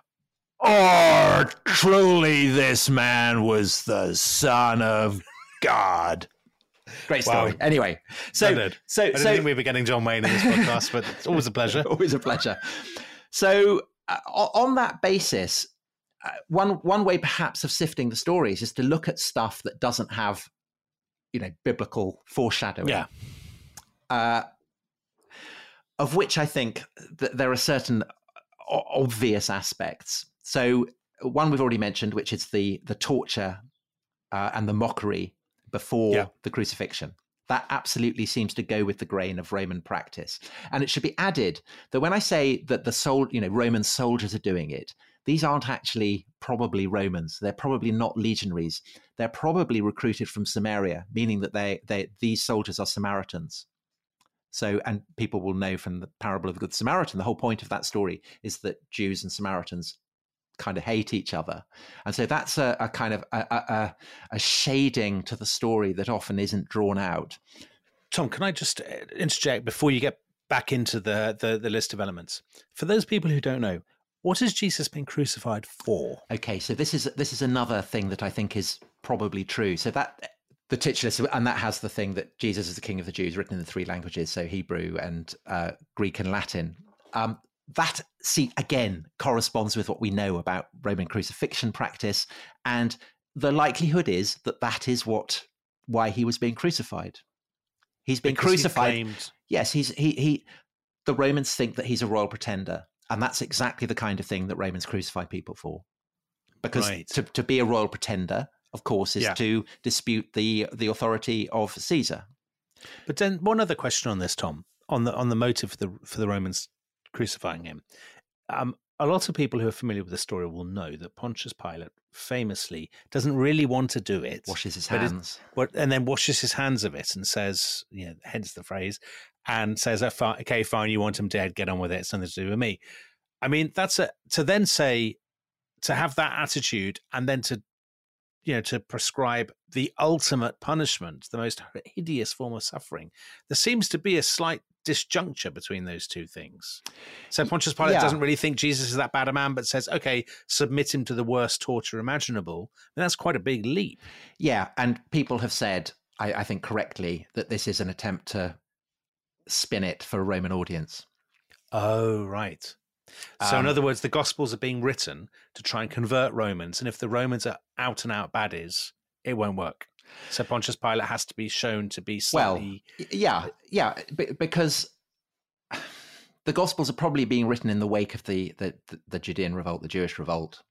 F: truly this man was the Son of God. Great story. Wow. Anyway, I didn't
A: think we were getting John Wayne in this podcast, but it's always a pleasure.
F: Always a pleasure. So on that basis, one way perhaps of sifting the stories is to look at stuff that doesn't have, biblical foreshadowing.
A: Yeah.
F: Of which I think that there are certain obvious aspects. So one we've already mentioned, which is the torture and the mockery before the crucifixion. That absolutely seems to go with the grain of Roman practice. And it should be added that when I say that Roman soldiers are doing it, these aren't actually probably Romans. They're probably not legionaries. They're probably recruited from Samaria, meaning that these soldiers are Samaritans. So, and people will know from the parable of the Good Samaritan, the whole point of that story is that Jews and Samaritans kind of hate each other. And so that's a kind of a shading to the story that often isn't drawn out.
A: Tom, can I just interject before you get back into the list of elements? For those people who don't know, what has Jesus been crucified for?
F: Okay, so this is another thing that I think is probably true. So that the titular, and that has the thing that Jesus is the King of the Jews, written in the 3 languages, so Hebrew and Greek and Latin. That, again, corresponds with what we know about Roman crucifixion practice, and the likelihood is that is why he was being crucified. He's been crucified. Yes, the Romans think that he's a royal pretender, and that's exactly the kind of thing that Romans crucify people for. Because to be a royal pretender, of course, is to dispute the authority of Caesar.
A: But then one other question on this, Tom, on the motive for the Romans crucifying him. A lot of people who are familiar with the story will know that Pontius Pilate famously doesn't really want to do it.
F: Washes his hands.
A: And then washes his hands of it and says, hence the phrase, and says, okay, fine, you want him dead, get on with it, it's nothing to do with me. I mean, to have that attitude and then to prescribe the ultimate punishment, the most hideous form of suffering, there seems to be a slight disjuncture between those two things. So Pontius Pilate doesn't really think Jesus is that bad a man, but says, okay, submit him to the worst torture imaginable. And that's quite a big leap.
F: Yeah, and people have said, I think correctly, that this is an attempt to spin it for a Roman audience.
A: Oh, right. So in other words, the Gospels are being written to try and convert Romans, and if the Romans are out and out baddies, it won't work. So Pontius Pilate has to be shown to be slightly...
F: Well, because the Gospels are probably being written in the wake of the Judean revolt, the Jewish revolt,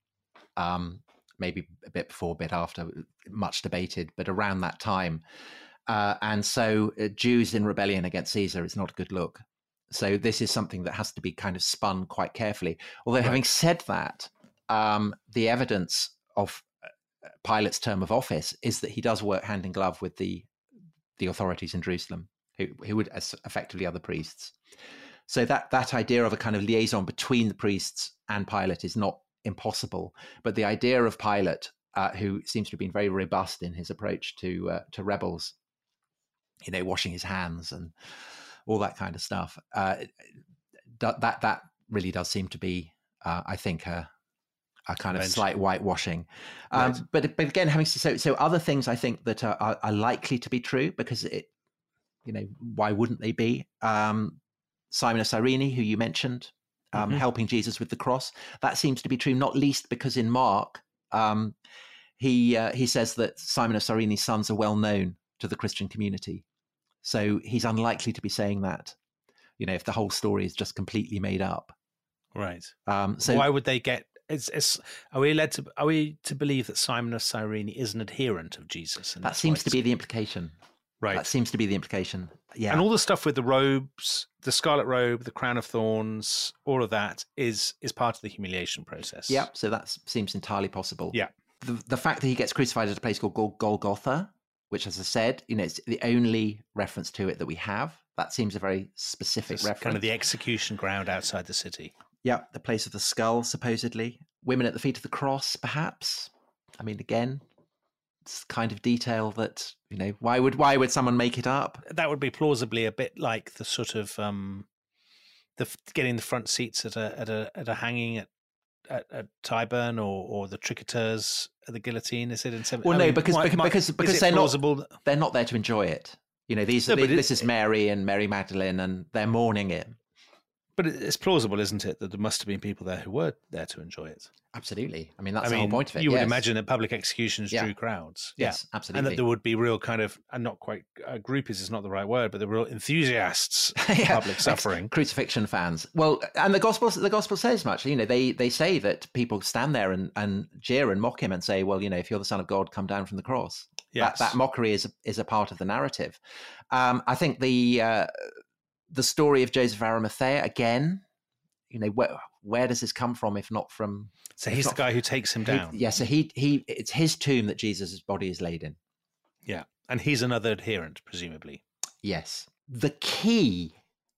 F: maybe a bit before, a bit after, much debated, but around that time. And so Jews in rebellion against Caesar is not a good look. So this is something that has to be kind of spun quite carefully. Although having said that, the evidence of Pilate's term of office is that he does work hand in glove with the authorities in Jerusalem, who would effectively are the priests. So that idea of a kind of liaison between the priests and Pilate is not impossible. But the idea of Pilate, who seems to have been very robust in his approach to rebels, washing his hands and all that kind of stuff, that really does seem to be, I think, a kind of slight whitewashing. Right. But again, having so other things I think that are likely to be true, because why wouldn't they be? Simon of Cyrene, who you mentioned, helping Jesus with the cross, that seems to be true, not least because in Mark, he says that Simon of Cyrene's sons are well known to the Christian community. So he's unlikely to be saying that, if the whole story is just completely made up.
A: Right.
F: So
A: why would they get? Are we to believe that Simon of Cyrene is an adherent of Jesus?
F: That seems to be the implication.
A: Right.
F: That seems to be the implication. Yeah.
A: And all the stuff with the robes, the scarlet robe, the crown of thorns, all of that is part of the humiliation process.
F: Yeah, so that seems entirely possible.
A: Yeah.
F: The fact that he gets crucified at a place called Golgotha, which, as I said, it's the only reference to it that we have. That seems a very specific reference.
A: Kind of the execution ground outside the city.
F: Yeah, the place of the skull, supposedly. Women at the feet of the cross, perhaps. I mean, again, it's kind of detail that, why would someone make it up?
A: That would be plausibly a bit like the sort of getting the front seats at a hanging at Tyburn or the tricoteurs at the guillotine. Is it in?
F: Well, no, because they're not there to enjoy it. This is Mary and Mary Magdalene, and they're mourning it.
A: But it's plausible, isn't it, that there must have been people there who were there to enjoy it?
F: Absolutely. I mean, that's the whole point of it.
A: You would imagine that public executions drew crowds.
F: Yes, absolutely.
A: And that there would be real kind of, and not quite, groupies is not the right word, but the real enthusiasts of public suffering.
F: Crucifixion fans. Well, and the gospel says much. They say that people stand there and jeer and mock him and say, well, if you're the Son of God, come down from the cross.
A: Yes.
F: That mockery is a part of the narrative. I think the story of Joseph of Arimathea, again, where does this come from if not from...
A: So he's the guy who takes him down.
F: So it's his tomb that Jesus' body is laid in.
A: Yeah, and he's another adherent, presumably.
F: Yes. The key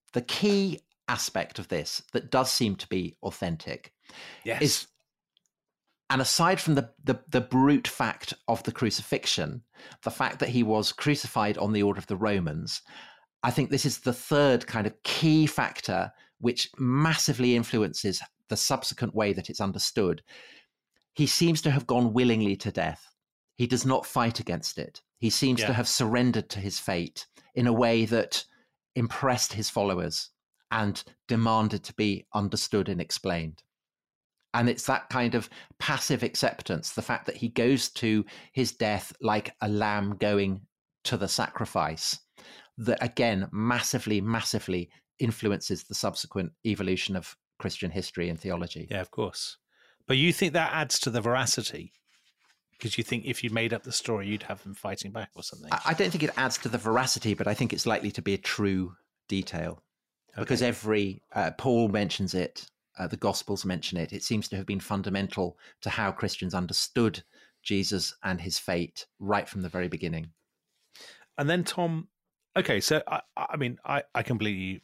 F: aspect of this that does seem to be authentic is, and aside from the brute fact of the crucifixion, the fact that he was crucified on the order of the Romans, I think this is the third kind of key factor which massively influences the subsequent way that it's understood. He seems to have gone willingly to death. He does not fight against it. He seems to have surrendered to his fate in a way that impressed his followers and demanded to be understood and explained. And it's that kind of passive acceptance, the fact that he goes to his death like a lamb going to the sacrifice, that again massively, massively influences the subsequent evolution of Christian history and theology.
A: Yeah, of course. But you think that adds to the veracity? Because you think if you made up the story, you'd have them fighting back or something?
F: I don't think it adds to the veracity, but I think it's likely to be a true detail. Okay. Because Paul mentions it, the Gospels mention it. It seems to have been fundamental to how Christians understood Jesus and his fate right from the very beginning.
A: And then, Tom, okay, so I completely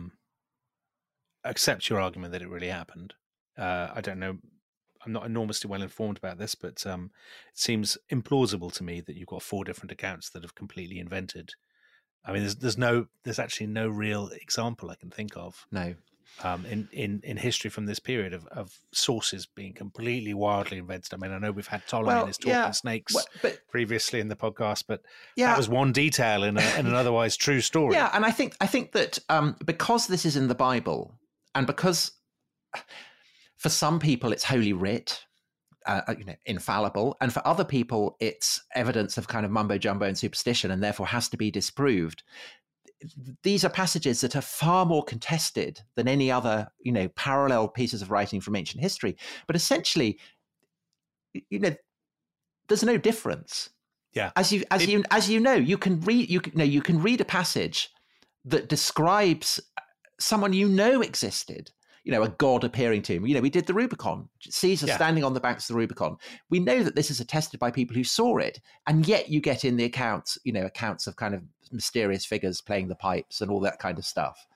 A: accept your argument that it really happened. I don't know. I'm not enormously well informed about this, but it seems implausible to me that you've got 4 different accounts that have completely invented. I mean, there's actually no real example I can think of.
F: No.
A: In history from this period of sources being completely wildly invented. I mean, I know we've had Ptolemy and his talking snakes previously in the podcast, but that was one detail in an otherwise true story.
F: Yeah, and I think that because this is in the Bible, and because for some people it's Holy Writ, infallible, and for other people it's evidence of kind of mumbo jumbo and superstition, and therefore has to be disproved. These are passages that are far more contested than any other, parallel pieces of writing from ancient history. But essentially, there's no difference.
A: Yeah,
F: as you know, you can read a passage that describes someone existed. A god appearing to him. We did the Rubicon. Caesar standing on the banks of the Rubicon. We know that this is attested by people who saw it, and yet you get in the accounts of kind of mysterious figures playing the pipes and all that kind of stuff.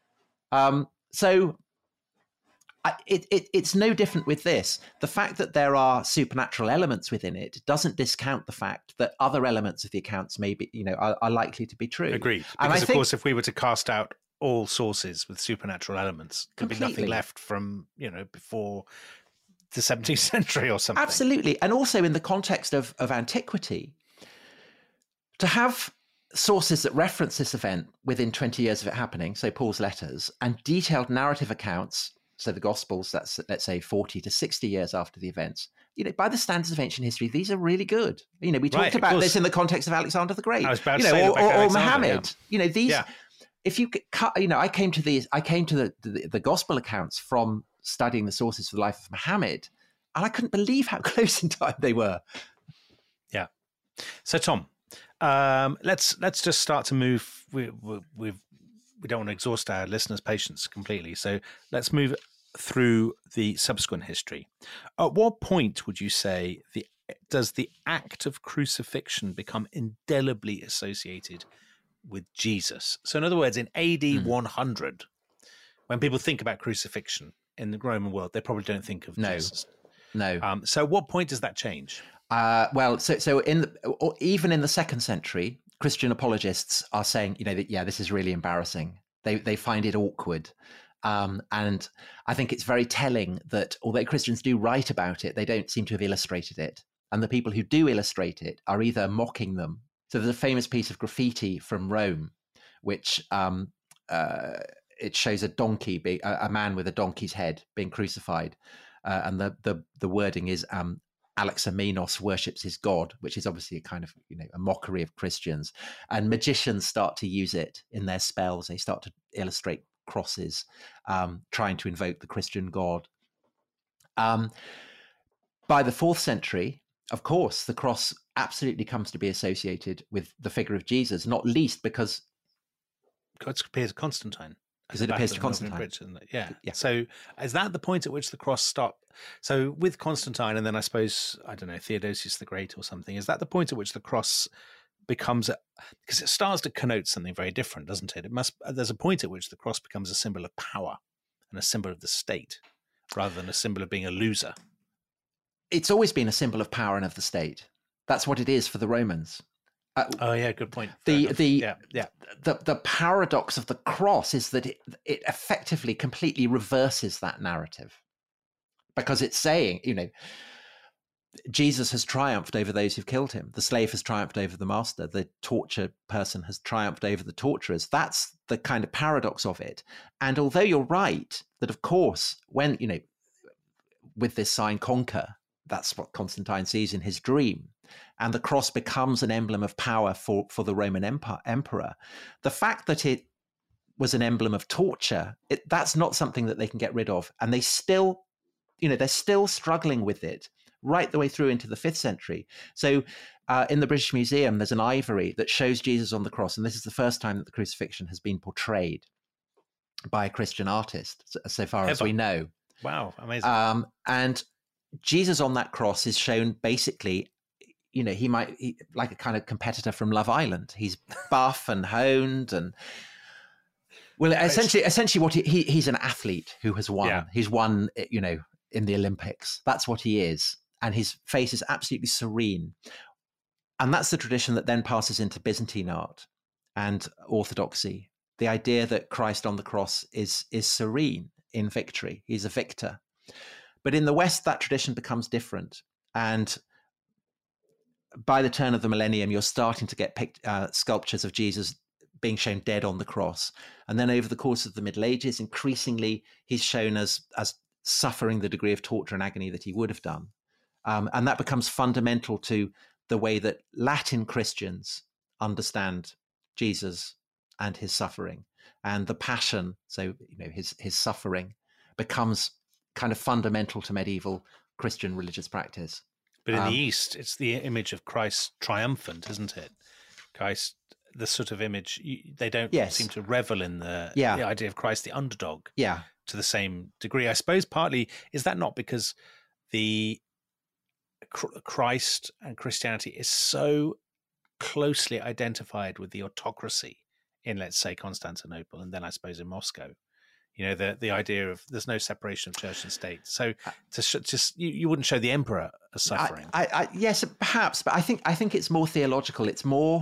F: So it's no different with this. The fact that there are supernatural elements within it doesn't discount the fact that other elements of the accounts may be, are likely to be true.
A: Agreed. Because of course, if we were to cast out all sources with supernatural elements, there'd be nothing left from, before the 17th century or something.
F: Absolutely. And also in the context of antiquity, to have sources that reference this event within 20 years of it happening, so Paul's letters, and detailed narrative accounts, so the Gospels, that's, let's say, 40 to 60 years after the events, by the standards of ancient history, these are really good. We talked about this in the context of Alexander the Great.
A: I was about to say or
F: Muhammad. Yeah. These... Yeah. If you cut, I came to the gospel accounts from studying the sources for the life of Muhammad, and I couldn't believe how close in time they were.
A: Yeah. So, Tom, Let's just start to move. We don't want to exhaust our listeners' patience completely, so let's move through the subsequent history. At what point would you say does the act of crucifixion become indelibly associated with Jesus? So, in other words, in AD 100, when people think about crucifixion in the Roman world, they probably don't think of Jesus.
F: No.
A: So, at what point does that change?
F: So even in the 2nd century, Christian apologists are saying, that this is really embarrassing. They find it awkward. And I think it's very telling that although Christians do write about it, they don't seem to have illustrated it. And the people who do illustrate it are either mocking them. So there's a famous piece of graffiti from Rome, which it shows a donkey, a man with a donkey's head being crucified. And the wording is Alexamenos worships his god, which is obviously a kind of a mockery of Christians. And magicians start to use it in their spells. They start to illustrate crosses, trying to invoke the Christian god. By the 4th century, of course, the cross absolutely comes to be associated with the figure of Jesus, not least because
A: it appears to Constantine.
F: Because it appears to Constantine.
A: Yeah. So is that the point at which the cross stopped? So with Constantine, and then I suppose, I don't know, Theodosius the Great or something, is that the point at which the cross becomes, because it starts to connote something very different, doesn't it? There's a point at which the cross becomes a symbol of power and a symbol of the state, rather than a symbol of being a loser.
F: It's always been a symbol of power and of the state. That's what it is for the Romans.
A: Good point.
F: The paradox of the cross is that it effectively completely reverses that narrative, because it's saying, Jesus has triumphed over those who've killed him. The slave has triumphed over the master. The torture person has triumphed over the torturers. That's the kind of paradox of it. And although you're right that, of course, when, with this sign conquer, that's what Constantine sees in his dream, and the cross becomes an emblem of power for the Roman emperor. The fact that it was an emblem of torture, that's not something that they can get rid of. And they still, they're still struggling with it right the way through into the 5th century. So in the British Museum, there's an ivory that shows Jesus on the cross. And this is the first time that the crucifixion has been portrayed by a Christian artist, so far as we know.
A: Wow, amazing.
F: And Jesus on that cross is shown basically, he like a kind of competitor from Love Island. He's buff and honed, and essentially what he's an athlete who has won. Yeah. He's won, in the Olympics. That's what he is. And his face is absolutely serene. And that's the tradition that then passes into Byzantine art and Orthodoxy. The idea that Christ on the cross is serene in victory. He's a victor. But in the West, that tradition becomes different. And by the turn of the millennium, you're starting to get sculptures of Jesus being shown dead on the cross. And then over the course of the Middle Ages, increasingly, he's shown as suffering the degree of torture and agony that he would have done. And that becomes fundamental to the way that Latin Christians understand Jesus and his suffering. And the passion, so his suffering, becomes kind of fundamental to medieval Christian religious practice.
A: But in the East, it's the image of Christ triumphant, isn't it? Christ, the sort of image, they don't seem to revel in the idea of Christ, the underdog, to the same degree. I suppose partly, is that not because the Christ and Christianity is so closely identified with the autocracy in, let's say, Constantinople, and then I suppose in Moscow? The idea of there's no separation of church and state. So you wouldn't show the emperor as suffering.
F: Yes, perhaps, but I think it's more theological. It's more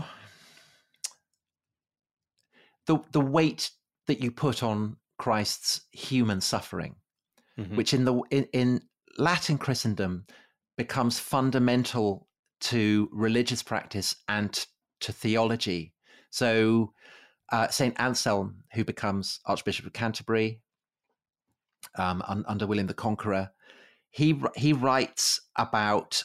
F: the weight that you put on Christ's human suffering, which in Latin Christendom becomes fundamental to religious practice and to theology. So Saint Anselm, who becomes Archbishop of Canterbury under William the Conqueror, he writes about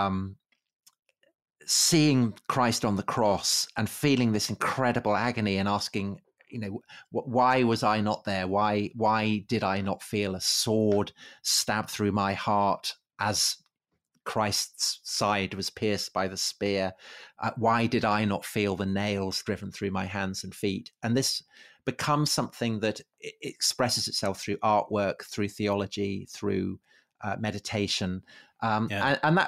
F: seeing Christ on the cross and feeling this incredible agony and asking, why was I not there? Why did I not feel a sword stab through my heart as Christ's side was pierced by the spear? Why did I not feel the nails driven through my hands and feet? And this becomes something that expresses itself through artwork, through theology, through meditation, and that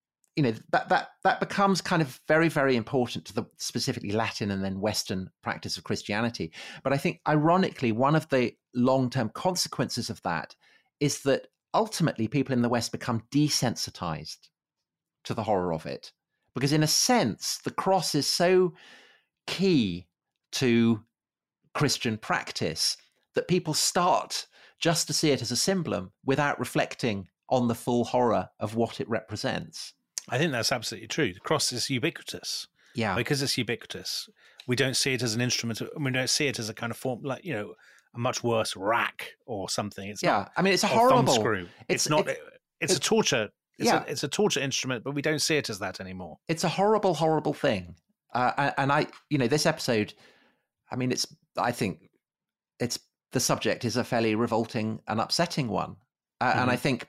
F: that becomes kind of very, very important to the specifically Latin and then Western practice of Christianity. But I think, ironically, one of the long-term consequences of that is that ultimately people in the West become desensitized to the horror of it, because in a sense, the cross is so key to Christian practice that people start just to see it as a symbol without reflecting on the full horror of what it represents.
A: I think that's absolutely true. The cross is ubiquitous.
F: Yeah.
A: Because it's ubiquitous, we don't see it as an instrument. We don't see it as a kind of form, like, a much worse rack or something. It's not,
F: I mean, it's a horrible
A: thumbscrew. It's a torture. It's a torture instrument, but we don't see it as that anymore.
F: It's a horrible, horrible thing. And this episode, I mean, I think the subject is a fairly revolting and upsetting one. And I think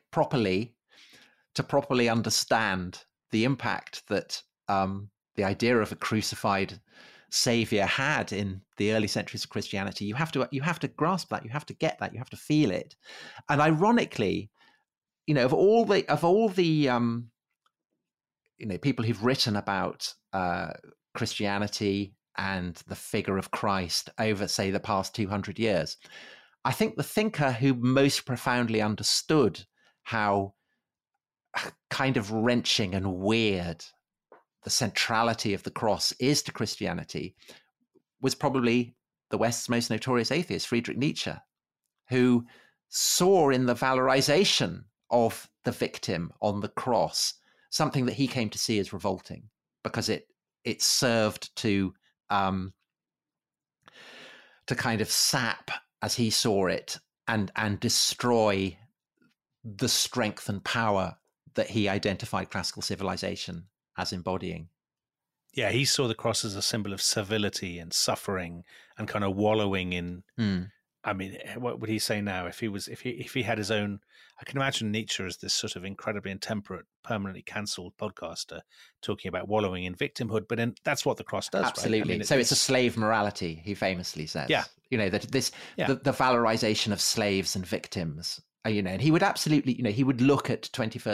F: to properly understand the impact that the idea of a crucified savior had in the early centuries of Christianity, you have to grasp that, you have to get that, you have to feel it. And ironically, of all the people who've written about Christianity and the figure of Christ over, say, the past 200 years, I think the thinker who most profoundly understood how kind of wrenching and weird the centrality of the cross is to Christianity was probably the West's most notorious atheist, Friedrich Nietzsche, who saw in the valorization of the victim on the cross something that he came to see as revolting, because it served to kind of sap, as he saw it, and destroy the strength and power that he identified classical civilization as embodying.
A: Yeah, he saw the cross as a symbol of servility and suffering and kind of wallowing in. I mean, what would he say now if he had his own? I can imagine Nietzsche as this sort of incredibly intemperate, permanently cancelled podcaster talking about wallowing in victimhood. But that's what the cross does.
F: Absolutely.
A: Right? I mean,
F: so it's a slave morality, he famously says.
A: Yeah.
F: That the valorization of slaves and victims. And he would absolutely, he would look at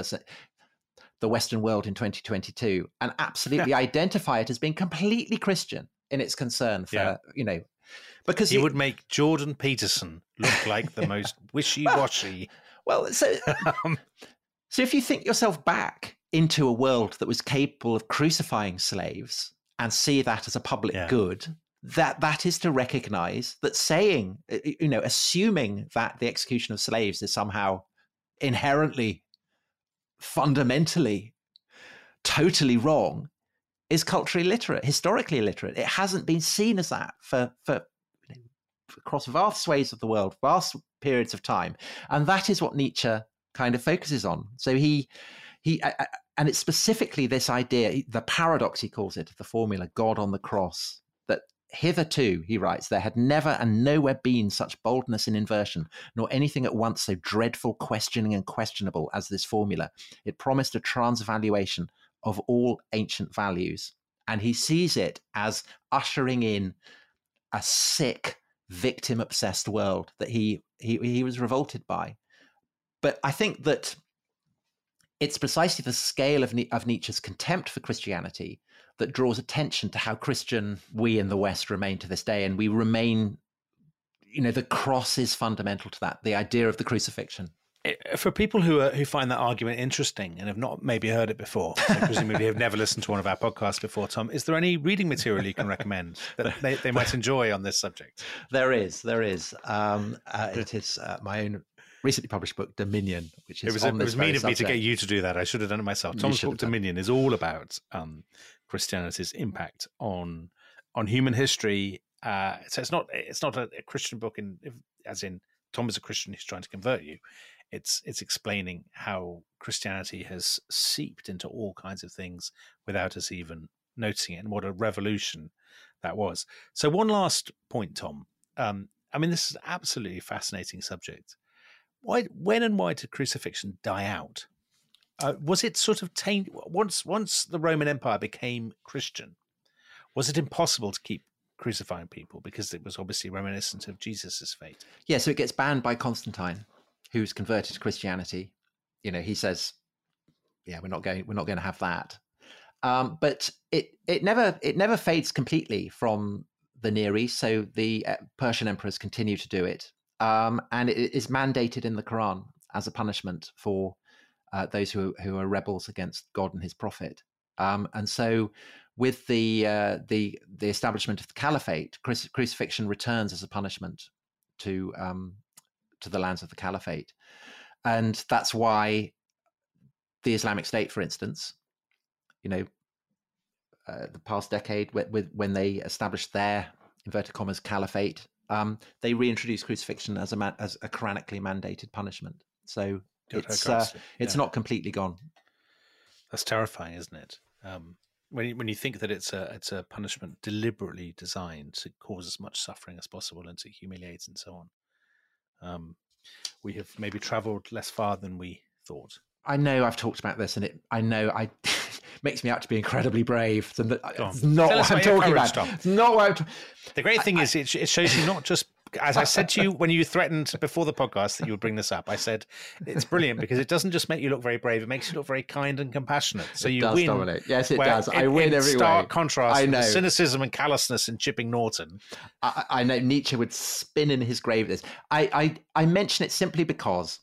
F: the Western world in 2022 and absolutely identify it as being completely Christian in its concern for, because
A: he would make Jordan Peterson look like the most wishy-washy.
F: Well, so if you think yourself back into a world that was capable of crucifying slaves and see that as a public good, that is to recognize that saying, assuming that the execution of slaves is somehow inherently, fundamentally, totally wrong is culturally illiterate, historically illiterate. It hasn't been seen as that for across vast swathes of the world, vast periods of time. And that is what Nietzsche kind of focuses on. So he and it's specifically this idea, the paradox, he calls it, the formula, God on the cross, that hitherto, he writes, there had never and nowhere been such boldness in inversion, nor anything at once so dreadful, questioning and questionable as this formula. It promised a transvaluation of all ancient values. And he sees it as ushering in a sick, victim-obsessed world that he was revolted by. But I think that it's precisely the scale of Nietzsche's contempt for Christianity that draws attention to how Christian we in the West remain to this day. And we remain, the cross is fundamental to that, the idea of the crucifixion.
A: For people who find that argument interesting and have not maybe heard it before, so presumably have never listened to one of our podcasts before, Tom, is there any reading material you can recommend that they might enjoy on this subject?
F: There is. It is my own recently published book, Dominion, which is
A: it was mean of me to get you to do that. I should have done it myself. Tom's book, Dominion, is all about Christianity's impact on human history. So it's not a Christian book as in Tom is a Christian who's trying to convert you. It's explaining how Christianity has seeped into all kinds of things without us even noticing it, and what a revolution that was. So one last point, Tom. This is an absolutely fascinating subject. When and why did crucifixion die out? Was it sort of tainted once the Roman Empire became Christian? Was it impossible to keep crucifying people because it was obviously reminiscent of Jesus's fate?
F: Yeah, so it gets banned by Constantine, who's converted to Christianity. He says, "Yeah, we're not going to have that." But it never fades completely from the Near East. So the Persian emperors continue to do it, and it is mandated in the Quran as a punishment for those who are rebels against God and His Prophet. And so, with the establishment of the Caliphate, crucifixion returns as a punishment to the lands of the Caliphate, and that's why the Islamic State, for instance, the past decade, when they established their inverted commas caliphate, they reintroduced crucifixion as a Quranically mandated punishment. So it's not completely gone.
A: That's terrifying, isn't it? When you think that it's a punishment deliberately designed to cause as much suffering as possible and to humiliate and so on. We have maybe travelled less far than we thought.
F: I know I've talked about this, and it makes me out to be incredibly brave. It's not what I'm talking about. It's not what I'm
A: The great thing is it shows you not just, as I said to you when you threatened before the podcast that you would bring this up, I said it's brilliant because it doesn't just make you look very brave, it makes you look very kind and compassionate. So you win.
F: Dominic. Yes, it does. I win every way.
A: Stark contrast to the cynicism and callousness in Chipping Norton.
F: I know Nietzsche would spin in his grave this. I mention it simply because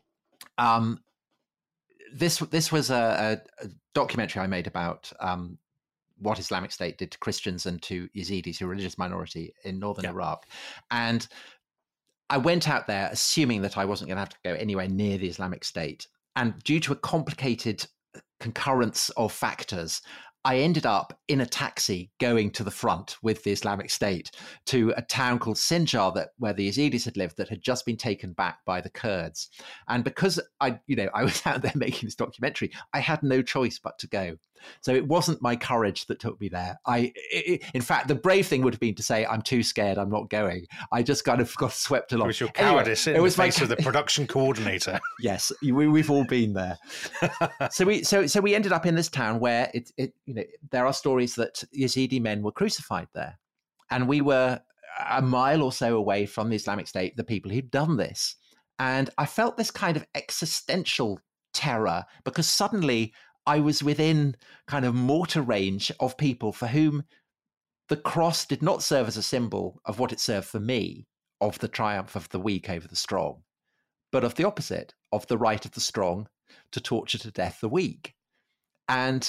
F: this was a documentary I made about what Islamic State did to Christians and to Yazidis, who are a religious minority in northern Iraq. And I went out there assuming that I wasn't going to have to go anywhere near the Islamic State. And due to a complicated concurrence of factors, I ended up in a taxi going to the front with the Islamic State to a town called Sinjar where the Yazidis had lived that had just been taken back by the Kurds. And because I was out there making this documentary, I had no choice but to go. So it wasn't my courage that took me there. In fact, the brave thing would have been to say, I'm too scared, I'm not going. I just kind of got swept along.
A: It was your cowardice in the face of the production coordinator.
F: Yes, we've all been there. So we ended up in this town where there are stories that Yazidi men were crucified there. And we were a mile or so away from the Islamic State, the people who'd done this. And I felt this kind of existential terror because suddenly I was within kind of mortar range of people for whom the cross did not serve as a symbol of what it served for me, of the triumph of the weak over the strong, but of the opposite, of the right of the strong to torture to death the weak. And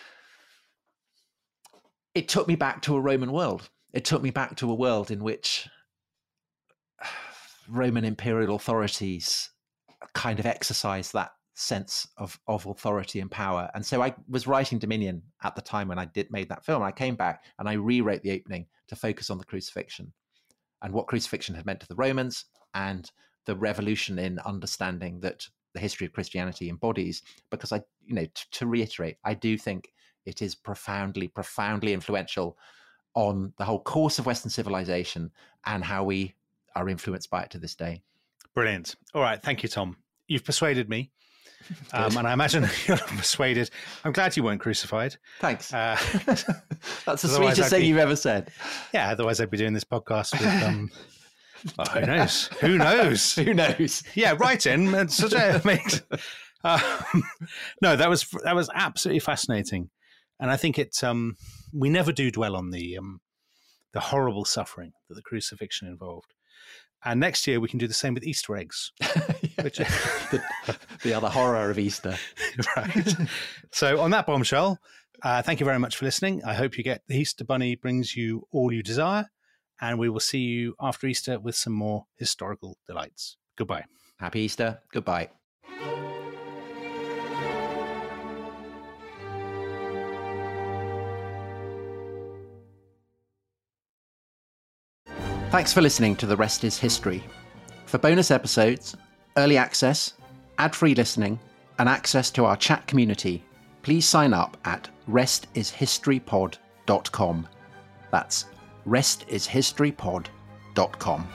F: it took me back to a Roman world. It took me back to a world in which Roman imperial authorities kind of exercised that sense of authority and power. And so I was writing Dominion at the time when I made that film. I came back and I rewrote the opening to focus on the crucifixion and what crucifixion had meant to the Romans and the revolution in understanding that the history of Christianity embodies. Because to reiterate, I do think it is profoundly, profoundly influential on the whole course of Western civilization and how we are influenced by it to this day.
A: Brilliant. All right. Thank you, Tom. You've persuaded me. And I imagine you're persuaded. I'm glad you weren't crucified.
F: Thanks. That's the sweetest thing you've ever said.
A: Yeah, otherwise I'd be doing this podcast with who knows? Who knows?
F: Who knows?
A: Yeah, write in and suggest. No, that was absolutely fascinating, and I think it. We never do dwell on the horrible suffering that the crucifixion involved. And next year we can do the same with Easter eggs. Which
F: the other horror of Easter.
A: Right. So on that bombshell, thank you very much for listening. I hope you get the Easter Bunny brings you all you desire. And we will see you after Easter with some more historical delights. Goodbye.
F: Happy Easter. Goodbye. Thanks for listening to The Rest is History. For bonus episodes, early access, ad-free listening, and access to our chat community, please sign up at restishistorypod.com. That's restishistorypod.com.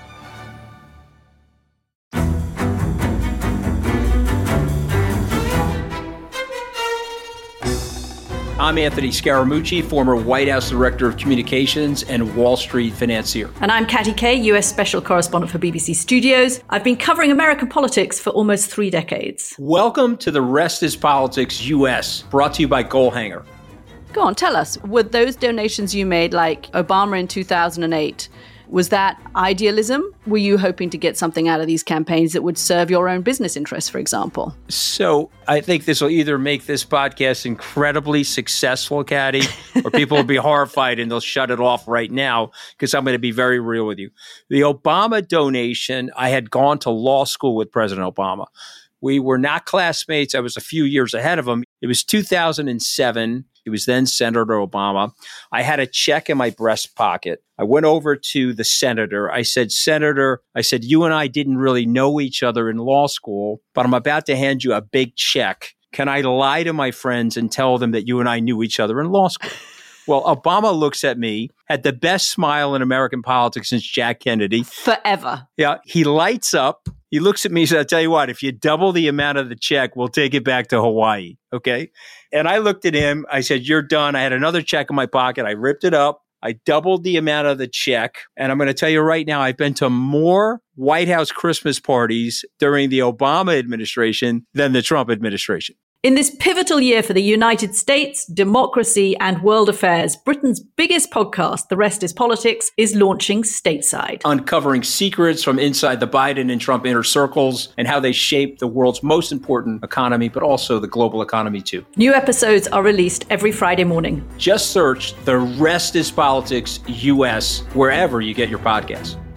H: I'm Anthony Scaramucci, former White House Director of Communications and Wall Street financier.
I: And I'm Katty Kay, US Special Correspondent for BBC Studios. I've been covering American politics for almost 3 decades.
H: Welcome to The Rest is Politics US, brought to you by Goalhanger.
I: Go on, tell us, were those donations you made, like Obama in 2008, was that idealism? Were you hoping to get something out of these campaigns that would serve your own business interests, for example?
H: So I think this will either make this podcast incredibly successful, Katty, or people will be horrified and they'll shut it off right now because I'm going to be very real with you. The Obama donation, I had gone to law school with President Obama. We were not classmates. I was a few years ahead of him. It was 2007. He was then Senator Obama. I had a check in my breast pocket. I went over to the senator. I said, Senator, you and I didn't really know each other in law school, but I'm about to hand you a big check. Can I lie to my friends and tell them that you and I knew each other in law school? Well, Obama looks at me, had the best smile in American politics since Jack Kennedy.
I: Forever.
H: Yeah. He lights up. He looks at me and says, I'll tell you what, if you double the amount of the check, we'll take it back to Hawaii. Okay. And I looked at him. I said, you're done. I had another check in my pocket. I ripped it up. I doubled the amount of the check. And I'm going to tell you right now, I've been to more White House Christmas parties during the Obama administration than the Trump administration.
I: In this pivotal year for the United States, democracy, and world affairs, Britain's biggest podcast, The Rest is Politics, is launching stateside.
H: Uncovering secrets from inside the Biden and Trump inner circles and how they shape the world's most important economy, but also the global economy too.
I: New episodes are released every Friday morning.
H: Just search The Rest is Politics US wherever you get your podcasts.